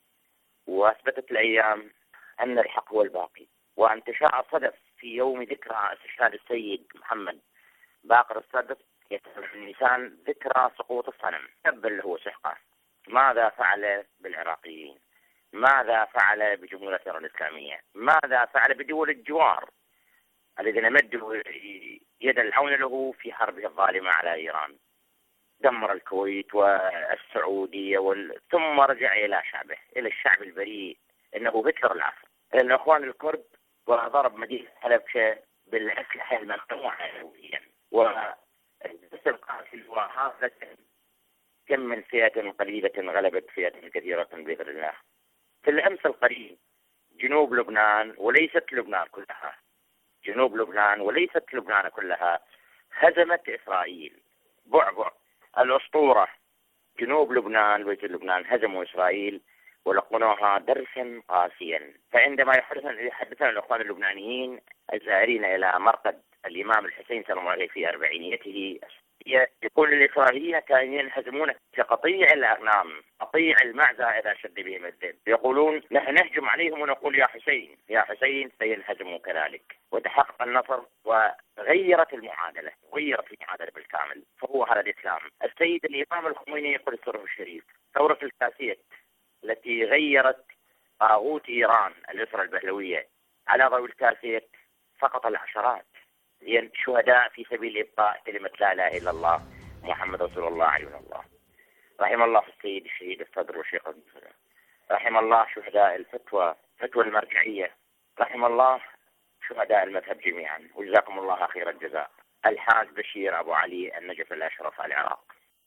وأثبتت الأيام أن الحق هو الباقي، وأن تشاء صدف في يوم ذكرى استشهاد السيد محمد باقر الصدر يتبع النيسان ذكرى سقوط الصنم. تبا له سحقه. ماذا فعل بالعراقيين؟ ماذا فعل بجمهورية إيران الإسلامية؟ ماذا فعل بدول الجوار الذين مدوا يد العون له في حربه الظالمة على إيران؟ دمر الكويت والسعودية ثم رجع إلى شعبه، إلى الشعب البريء، إنه هتلر العصر. الأخوان الكرد وضرب مدينة حلبشة بالأسلحة الممنوعة يوميا، والجيش القاتل وهذا كم من فئة قليلة غلبت فئة كثيرة بإذن الله. في الأمس القريب جنوب لبنان وليست لبنان كلها، جنوب لبنان وليست لبنان كلها هزمت إسرائيل. بعبع الأسطورة جنوب لبنان وجه لبنان هزموا إسرائيل ولقنوها درسا قاسيا. فعندما يحدثنا الأخوان اللبنانيين الزائرين إلى مرقد الإمام الحسين سلام الله عليه في أربعينيته يقول الإسرائيليين كانوا ينهزمون كقطيع الأغنام، قطيع المعزة إذا شد بهم الذئب. يقولون نحن نهجم عليهم ونقول يا حسين يا حسين، فينهزموا كذلك. وتحقق النصر وغيرت المعادلة، غيرت المعادلة بالكامل. فهو هذا الإسلام. السيد الإمام الخميني يقول السر الشريف: ثورة الكاسيت التي غيرت طاغوت إيران الأسرة البهلوية على ضوء الكاسيت سقط العشرات لأن شهداء في سبيل إبقاء كلمة لا إله إلا الله محمد رسول الله عليه الله. رحم الله السيد الشهيد الصدر والشيخ المسلم. رحم الله شهداء الفتوى، فتوى المرجعية. رحم الله شهداء المذهب جميعا، وجزاكم الله خير الجزاء. الحاج بشير أبو علي، النجف الأشرف، العراق.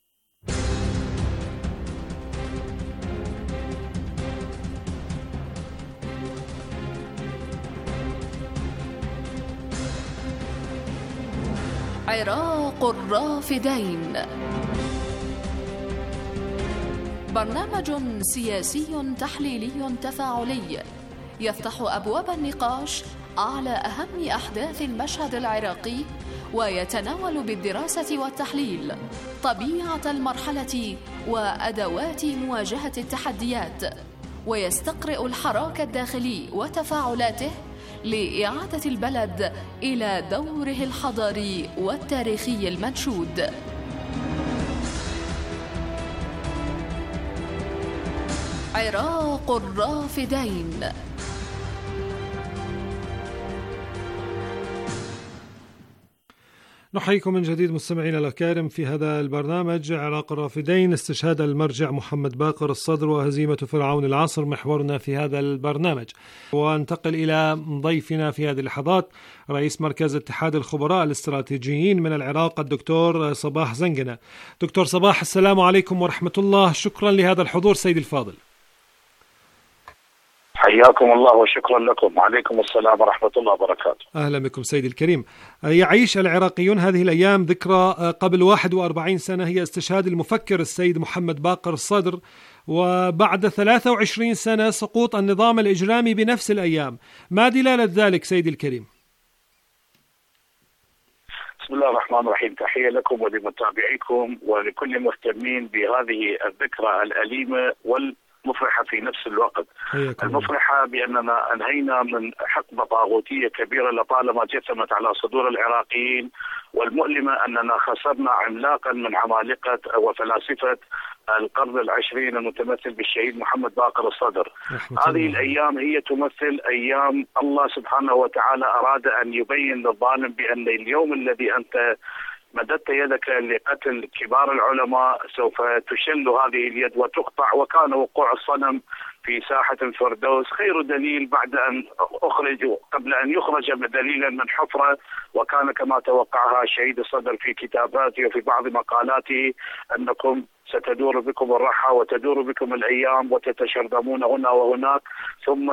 عراق الرافدين، برنامج سياسي تحليلي تفاعلي يفتح أبواب النقاش على أهم أحداث المشهد العراقي، ويتناول بالدراسة والتحليل طبيعة المرحلة وأدوات مواجهة التحديات، ويستقرئ الحراك الداخلي وتفاعلاته لإعادة البلد إلى دوره الحضاري والتاريخي المنشود. عراق الرافدين. نحييكم من جديد مستمعينا الأكارم في هذا البرنامج عراق الرافدين، استشهاد المرجع محمد باقر الصدر وهزيمة فرعون العصر محورنا في هذا البرنامج. وانتقل إلى ضيفنا في هذه اللحظات رئيس مركز اتحاد الخبراء الاستراتيجيين من العراق الدكتور صباح زنقنة. دكتور صباح، السلام عليكم ورحمة الله. شكرا لهذا الحضور سيدي الفاضل. حياكم الله وشكرا لكم. وعليكم السلام ورحمة الله وبركاته. أهلا بكم سيدي الكريم. يعيش العراقيون هذه الأيام ذكرى قبل 41 سنة هي استشهاد المفكر السيد محمد باقر الصدر، وبعد 23 سنة سقوط النظام الإجرامي بنفس الأيام. ما دلالة ذلك سيدي الكريم؟ بسم الله الرحمن الرحيم. تحية لكم ولمتابعيكم ولكل مهتمين بهذه الذكرى الأليمة والمفرحة في نفس الوقت. المفرحة بأننا أنهينا من حقبة طاغوتية كبيرة لطالما جثمت على صدور العراقيين، والمؤلمة أننا خسرنا عملاقا من عمالقة وفلاسفة القرن العشرين المتمثل بالشهيد محمد باقر الصدر. هذه الأيام هي تمثل أيام الله سبحانه وتعالى أراد أن يبين للظالم بأن اليوم الذي أنت مددت يدك لقتل كبار العلماء سوف تشل هذه اليد وتقطع، وكان وقوع الصنم في ساحة الفردوس خير دليل بعد أن قبل أن يخرج دليلا من حفرة، وكان كما توقعها شهيد الصدر في كتاباته وفي بعض مقالاته أنكم ستدور بكم الرحى وتدور بكم الأيام وتتشرذمون هنا وهناك ثم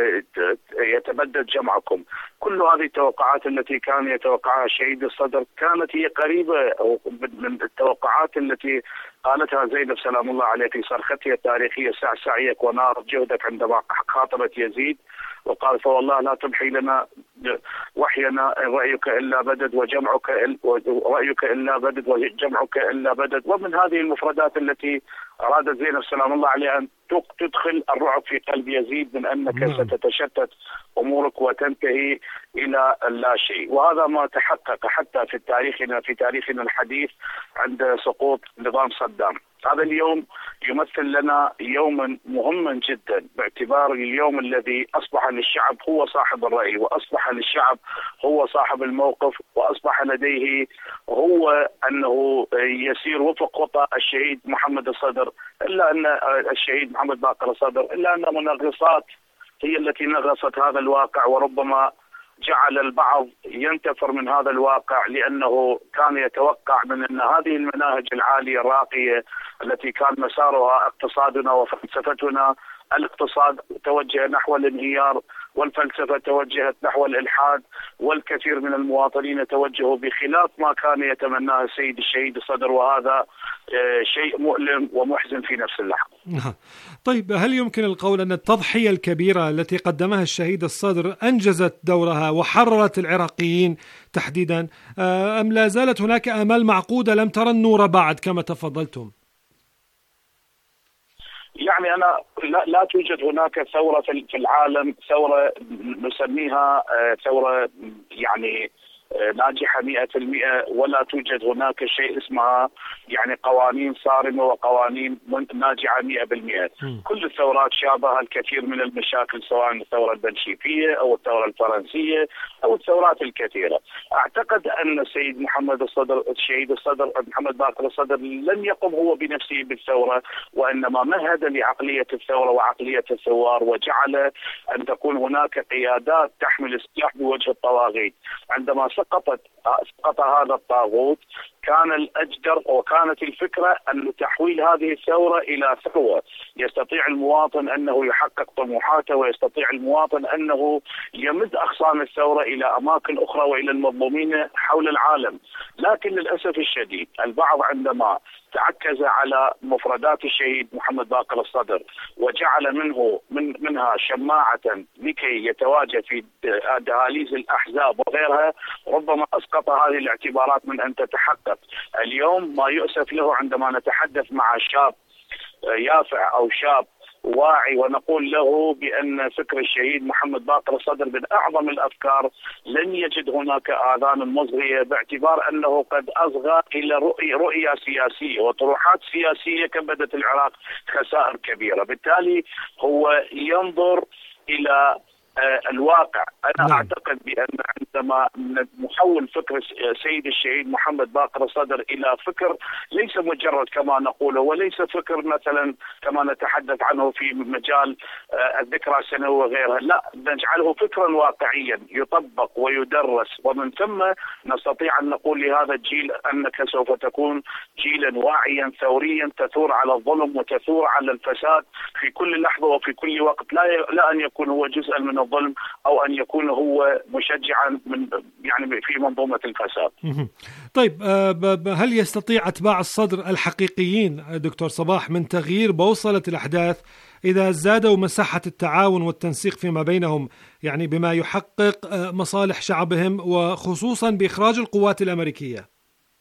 يتبدد جمعكم. كل هذه التوقعات التي كان يتوقعها شهيد الصدر كانت هي قريبة من التوقعات التي قالتها زينب سلام الله عليه في صرختها التاريخية: سع سعيك ونار جهدك، عندما خاطبت يزيد وقال: فوالله لا تمحي لنا وحينا إن رأيك إلا بدد وجمعك رأيك إلا بدد وجمعك إلا بدد. ومن هذه المفردات التي أرادت زينب سلام الله عليه أن تدخل الرعب في قلب يزيد من أنك ستتشتت أمورك وتنتهي إلى لا شيء. وهذا ما تحقق حتى في تاريخنا الحديث عند سقوط نظام صدام. هذا اليوم يمثل لنا يوما مهما جدا، باعتبار اليوم الذي أصبح للشعب هو صاحب الرأي، وأصبح للشعب هو صاحب الموقف، وأصبح لديه هو أنه يسير وفق خطى الشهيد محمد الصدر، إلا أن الشهيد محمد باقر الصدر إلا أن منغصات هي التي نغصت هذا الواقع، وربما جعل البعض ينتفر من هذا الواقع لأنه كان يتوقع من أن هذه المناهج العالية الراقية التي كان مسارها اقتصادنا وفلسفتنا، الاقتصاد توجه نحو الانهيار والفلسفة توجهت نحو الإلحاد، والكثير من المواطنين توجهوا بخلاف ما كان يتمناه السيد الشهيد الصدر، وهذا شيء مؤلم ومحزن في نفس اللحظة. طيب، هل يمكن القول أن التضحية الكبيرة التي قدمها الشهيد الصدر أنجزت دورها وحررت العراقيين تحديدا، أم لا زالت هناك آمال معقودة لم ترى النور بعد كما تفضلتم؟ يعني أنا لا توجد هناك ثورة في العالم، ثورة نسميها ثورة يعني ناجحة 100%، ولا توجد هناك شيء اسمها يعني قوانين صارمة وقوانين ناجعة 100%. كل الثورات شابها الكثير من المشاكل، سواء الثورة البلشيفية أو الثورة الفرنسية أو الثورات الكثيرة. أعتقد أن السيد محمد الصدر الشهيد الصدر محمد باقر الصدر لم يقم هو بنفسه بالثورة، وإنما مهد لعقلية الثورة وعقلية الثوار، وجعل أن تكون هناك قيادات تحمل السلاح بوجه الطواغيت. عندما سقط هذا الطاغوت كان الأجدر وكانت الفكرة أن تحويل هذه الثورة إلى ثروة يستطيع المواطن أنه يحقق طموحاته، ويستطيع المواطن أنه يمد أغصان الثورة إلى أماكن أخرى وإلى المظلومين حول العالم. لكن للأسف الشديد البعض عندما تعكز على مفردات الشهيد محمد باقر الصدر وجعل منها شماعة لكي يتواجد في دهاليز الأحزاب وغيرها، ربما أسقط هذه الاعتبارات من أن تتحقق. اليوم ما يؤسف له عندما نتحدث مع شاب يافع أو شاب واعي ونقول له بأن فكر الشهيد محمد باقر الصدر من أعظم الأفكار، لن يجد هناك آذان مصغية، باعتبار أنه قد أصغى إلى رؤية سياسية وطروحات سياسية كبدت العراق خسائر كبيرة. بالتالي هو ينظر إلى الواقع. أنا أعتقد بأن عندما نحول فكر سيد الشهيد محمد باقر الصدر إلى فكر ليس مجرد كما نقوله، وليس فكر مثلا كما نتحدث عنه في مجال الذكرى السنوية وغيرها، لا، نجعله فكرا واقعيا يطبق ويدرس، ومن ثم نستطيع أن نقول لهذا الجيل أنك سوف تكون جيلا واعيا ثوريا تثور على الظلم وتثور على الفساد في كل لحظة وفي كل وقت، لا أن يكون هو جزءا من الظلم أو أن يكون هو مشجعا من يعني في منظومة الفساد. طيب، هل يستطيع أتباع الصدر الحقيقيين دكتور صباح من تغيير بوصلة الأحداث إذا زادوا مساحة التعاون والتنسيق فيما بينهم، يعني بما يحقق مصالح شعبهم وخصوصا بإخراج القوات الأمريكية؟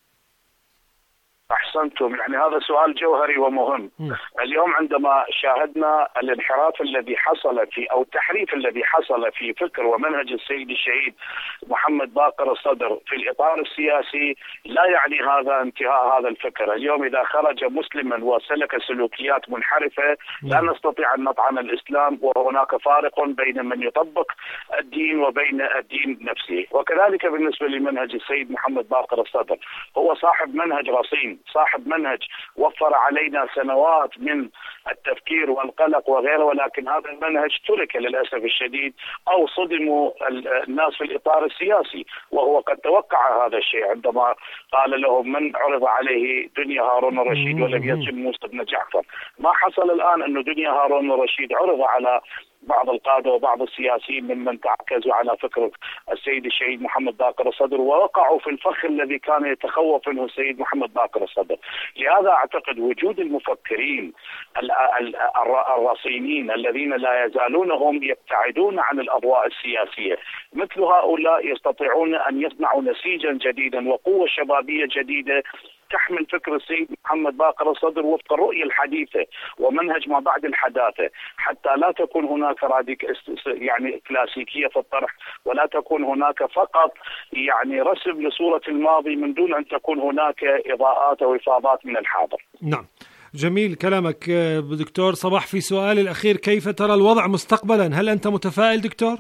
أحسنتم، يعني هذا سؤال جوهري ومهم. اليوم عندما شاهدنا الانحراف الذي حصل في أو التحريف الذي حصل في فكر ومنهج السيد الشهيد محمد باقر الصدر في الإطار السياسي، لا يعني هذا انتهاء هذا الفكر. اليوم إذا خرج مسلما وسلك سلوكيات منحرفة لا نستطيع أن نطعن الإسلام، وهناك فارق بين من يطبق الدين وبين الدين نفسه. وكذلك بالنسبة لمنهج السيد محمد باقر الصدر، هو صاحب منهج رصين، صاحب منهج وفر علينا سنوات من التفكير والقلق وغيره، ولكن هذا المنهج ترك للأسف الشديد أو صدموا الناس في الإطار السياسي، وهو قد توقع هذا الشيء عندما قال لهم من عرض عليه دنيا هارون الرشيد ولم يسم موسى بن جعفر. ما حصل الآن أنه دنيا هارون الرشيد عرض على بعض القادة وبعض السياسيين ممن تعكزوا على فكرة السيد الشهيد محمد باقر الصدر ووقعوا في الفخ الذي كان يتخوف منه السيد محمد باقر الصدر. لهذا أعتقد وجود المفكرين الرصينين الذين لا يزالون هم يبتعدون عن الأضواء السياسية، مثل هؤلاء يستطيعون أن يصنعوا نسيجا جديدا وقوة شبابية جديدة تحمل فكر السيد محمد باقر الصدر وفق الرؤية الحديثة ومنهج ما بعد الحداثة، حتى لا تكون هناك يعني كلاسيكية في الطرح، ولا تكون هناك فقط يعني رسم لصورة الماضي من دون أن تكون هناك إضاءات أو إفاضات من الحاضر. نعم، جميل كلامك دكتور صباح. في سؤال الأخير، كيف ترى الوضع مستقبلا؟ هل أنت متفائل دكتور؟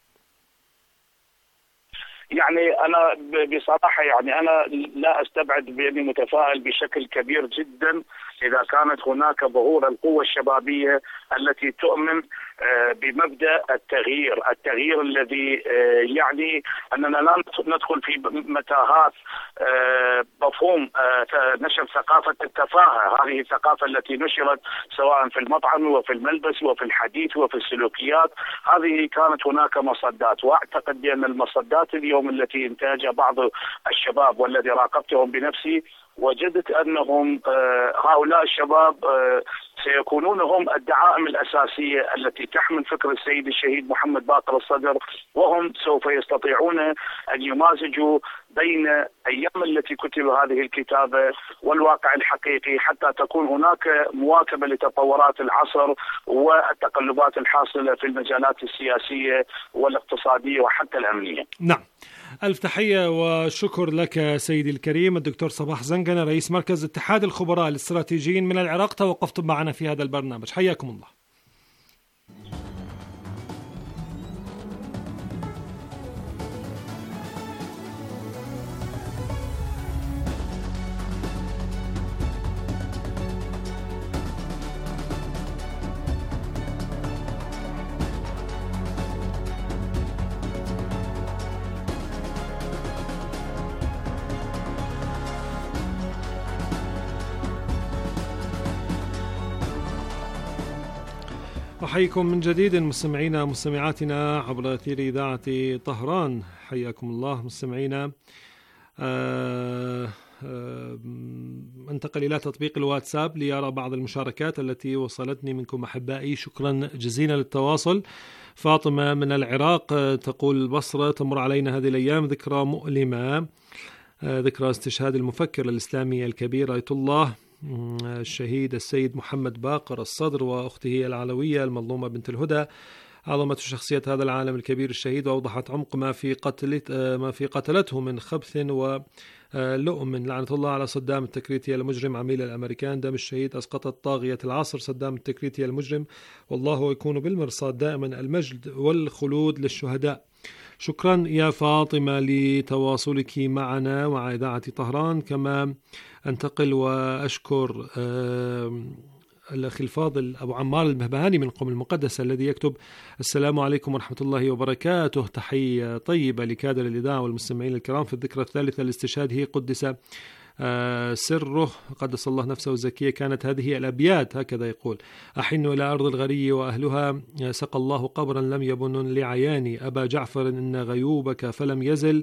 يعني أنا بصراحة يعني أنا لا أستبعد بأني متفائل بشكل كبير جدا إذا كانت هناك ظهور القوة الشبابية التي تؤمن بمبدأ التغيير الذي يعني أننا لا ندخل في متاهات مفهوم نشر ثقافة التفاهة. هذه الثقافة التي نشرت سواء في المطعم وفي الملبس وفي الحديث وفي السلوكيات، هذه كانت هناك مصدات، وأعتقد بأن المصدات اليوم التي انتاجها بعض الشباب والذي راقبتهم بنفسي وجدت أنهم هؤلاء الشباب سيكونون هم الدعائم الأساسية التي تحمل فكر السيد الشهيد محمد باقر الصدر، وهم سوف يستطيعون أن يمازجوا بين أيام التي كتب هذه الكتابة والواقع الحقيقي حتى تكون هناك مواكبة لتطورات العصر والتقلبات الحاصلة في المجالات السياسية والاقتصادية وحتى الأمنية. نعم، ألف تحية وشكر لك سيدي الكريم الدكتور صباح زنقنة، رئيس مركز اتحاد الخبراء الاستراتيجيين من العراق، توقفتم معنا في هذا البرنامج، حياكم الله. أحييكم من جديد مستمعينا مستمعاتنا عبر أثير إذاعة طهران، حياكم الله مستمعينا. انتقل إلى تطبيق الواتساب ليرى بعض المشاركات التي وصلتني منكم أحبائي، شكرا جزيلا للتواصل. فاطمة من العراق تقول: البصرة تمر علينا هذه الأيام ذكرى مؤلمة، ذكرى استشهاد المفكر الإسلامي الكبير آية الله الشهيد السيد محمد باقر الصدر وأخته العلوية المظلومة بنت الهدى عظمة شخصية هذا العالم الكبير الشهيد، وأوضحت عمق ما في قتلته من خبث ولؤم. لعنة الله على صدام التكريتي المجرم عميل الأمريكان. دم الشهيد أسقطت طاغية العصر صدام التكريتي المجرم، والله يكون بالمرصاد دائما. المجد والخلود للشهداء. شكرا يا فاطمة لتواصلك معنا ومع إذاعة طهران. كما أنتقل وأشكر الأخي الفاضل أبو عمار البهبهاني من قم المقدسة الذي يكتب: السلام عليكم ورحمة الله وبركاته، تحية طيبة لكادر الإذاعة والمستمعين الكرام في الذكرى الثالثة لاستشهاده قدس سره، قدس الله نفسه الزكية. كانت هذه الأبيات هكذا يقول: أحن إلى أرض الغري وأهلها، سقى الله قبرا لم يبن لعياني، أبا جعفر إن غيوبك فلم يزل،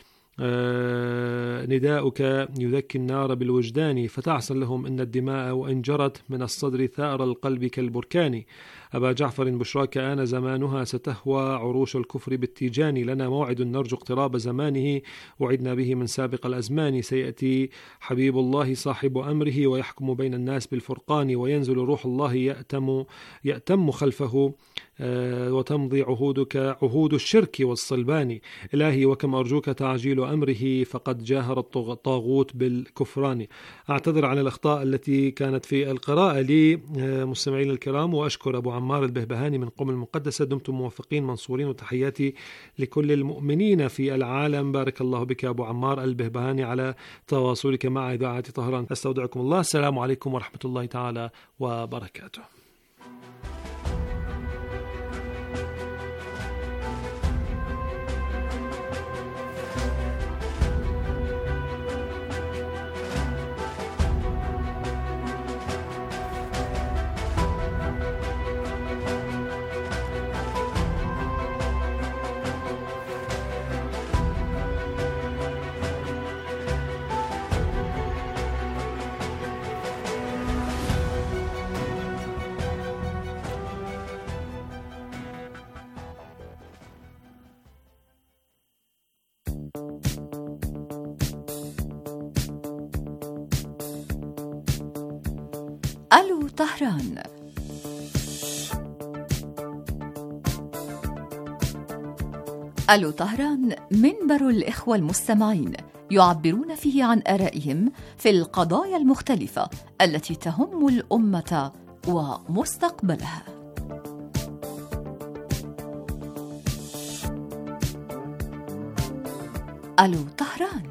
نداؤك يذكي النار بالوجدان، فتعسا لهم إن الدماء وإن جرت من الصدر ثأر القلب كالبركان. أبا جعفر بشراك آن زمانها، ستهوى عروش الكفر بالتيجان، لنا موعد نرجو اقتراب زمانه، وعدنا به من سابق الأزمان، سيأتي حبيب الله صاحب أمره، ويحكم بين الناس بالفرقان، وينزل روح الله يأتم خلفه، وتمضي عهود الشرك والصلبان. إلهي وكم أرجوك تعجيل أمره، فقد جاهر الطاغوت بالكفران. أعتذر عن الأخطاء التي كانت في القراءة لمستمعين الكرام، وأشكر أبو عمار البهبهاني من قم المقدسة. دمتم موفقين منصورين، وتحياتي لكل المؤمنين في العالم. بارك الله بك أبو عمار البهبهاني على تواصلك مع إذاعة طهران. أستودعكم الله. السلام عليكم ورحمة الله تعالى وبركاته. ألو طهران. ألو طهران منبر الإخوة المستمعين، يعبرون فيه عن آرائهم في القضايا المختلفة التي تهم الأمة ومستقبلها. ألو طهران.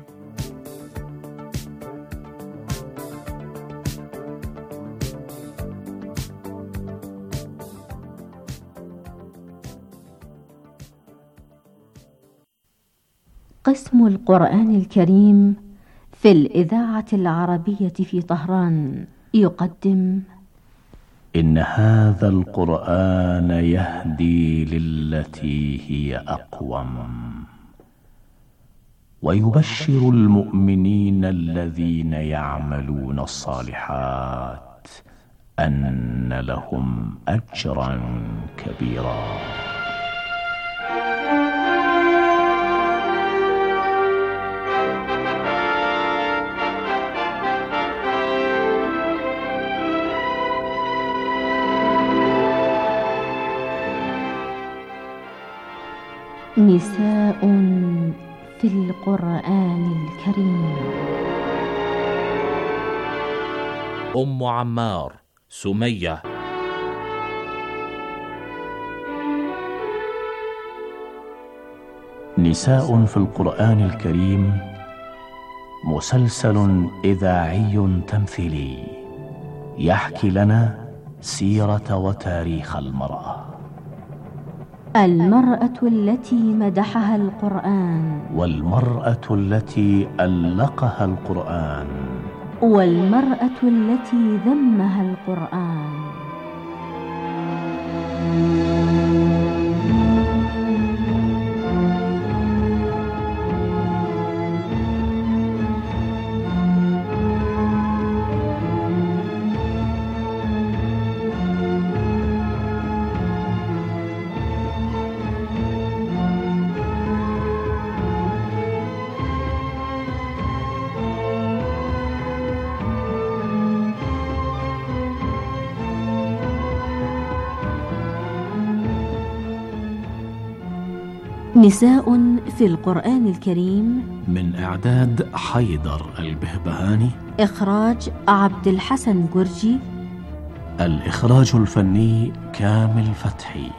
قسم القرآن الكريم في الإذاعة العربية في طهران يقدم: إن هذا القرآن يهدي للتي هي أقوم، ويبشر المؤمنين الذين يعملون الصالحات أن لهم أجرا كبيرا. نساء في القرآن الكريم. أم عمار سمية. نساء في القرآن الكريم مسلسل إذاعي تمثيلي يحكي لنا سيرة وتاريخ المرأة التي مدحها القرآن، والمرأة التي ألقها القرآن، والمرأة التي ذمها القرآن. نساء في القرآن الكريم، من إعداد حيدر البهبهاني، إخراج عبد الحسن جرجي، الإخراج الفني كامل فتحي.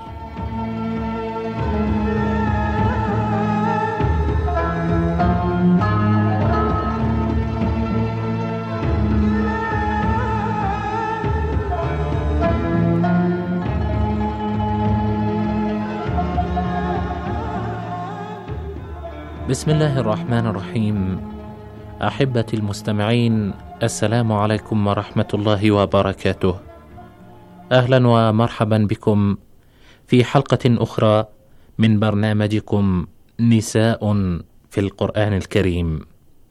بسم الله الرحمن الرحيم. أحبتي المستمعين، السلام عليكم ورحمة الله وبركاته. أهلا ومرحبا بكم في حلقة أخرى من برنامجكم نساء في القرآن الكريم.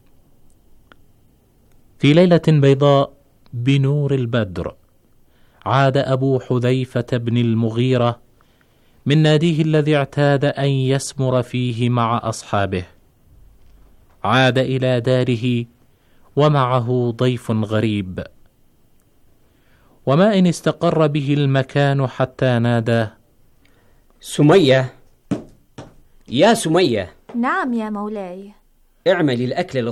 في ليلة بيضاء بنور البدر عاد أبو حذيفة بن المغيرة من ناديه الذي اعتاد أن يسمر فيه مع أصحابه. عاد إلى داره ومعه ضيف غريب، وما إن استقر به المكان حتى ناداه: سمية، يا سمية. نعم يا مولاي. اعملي الأكل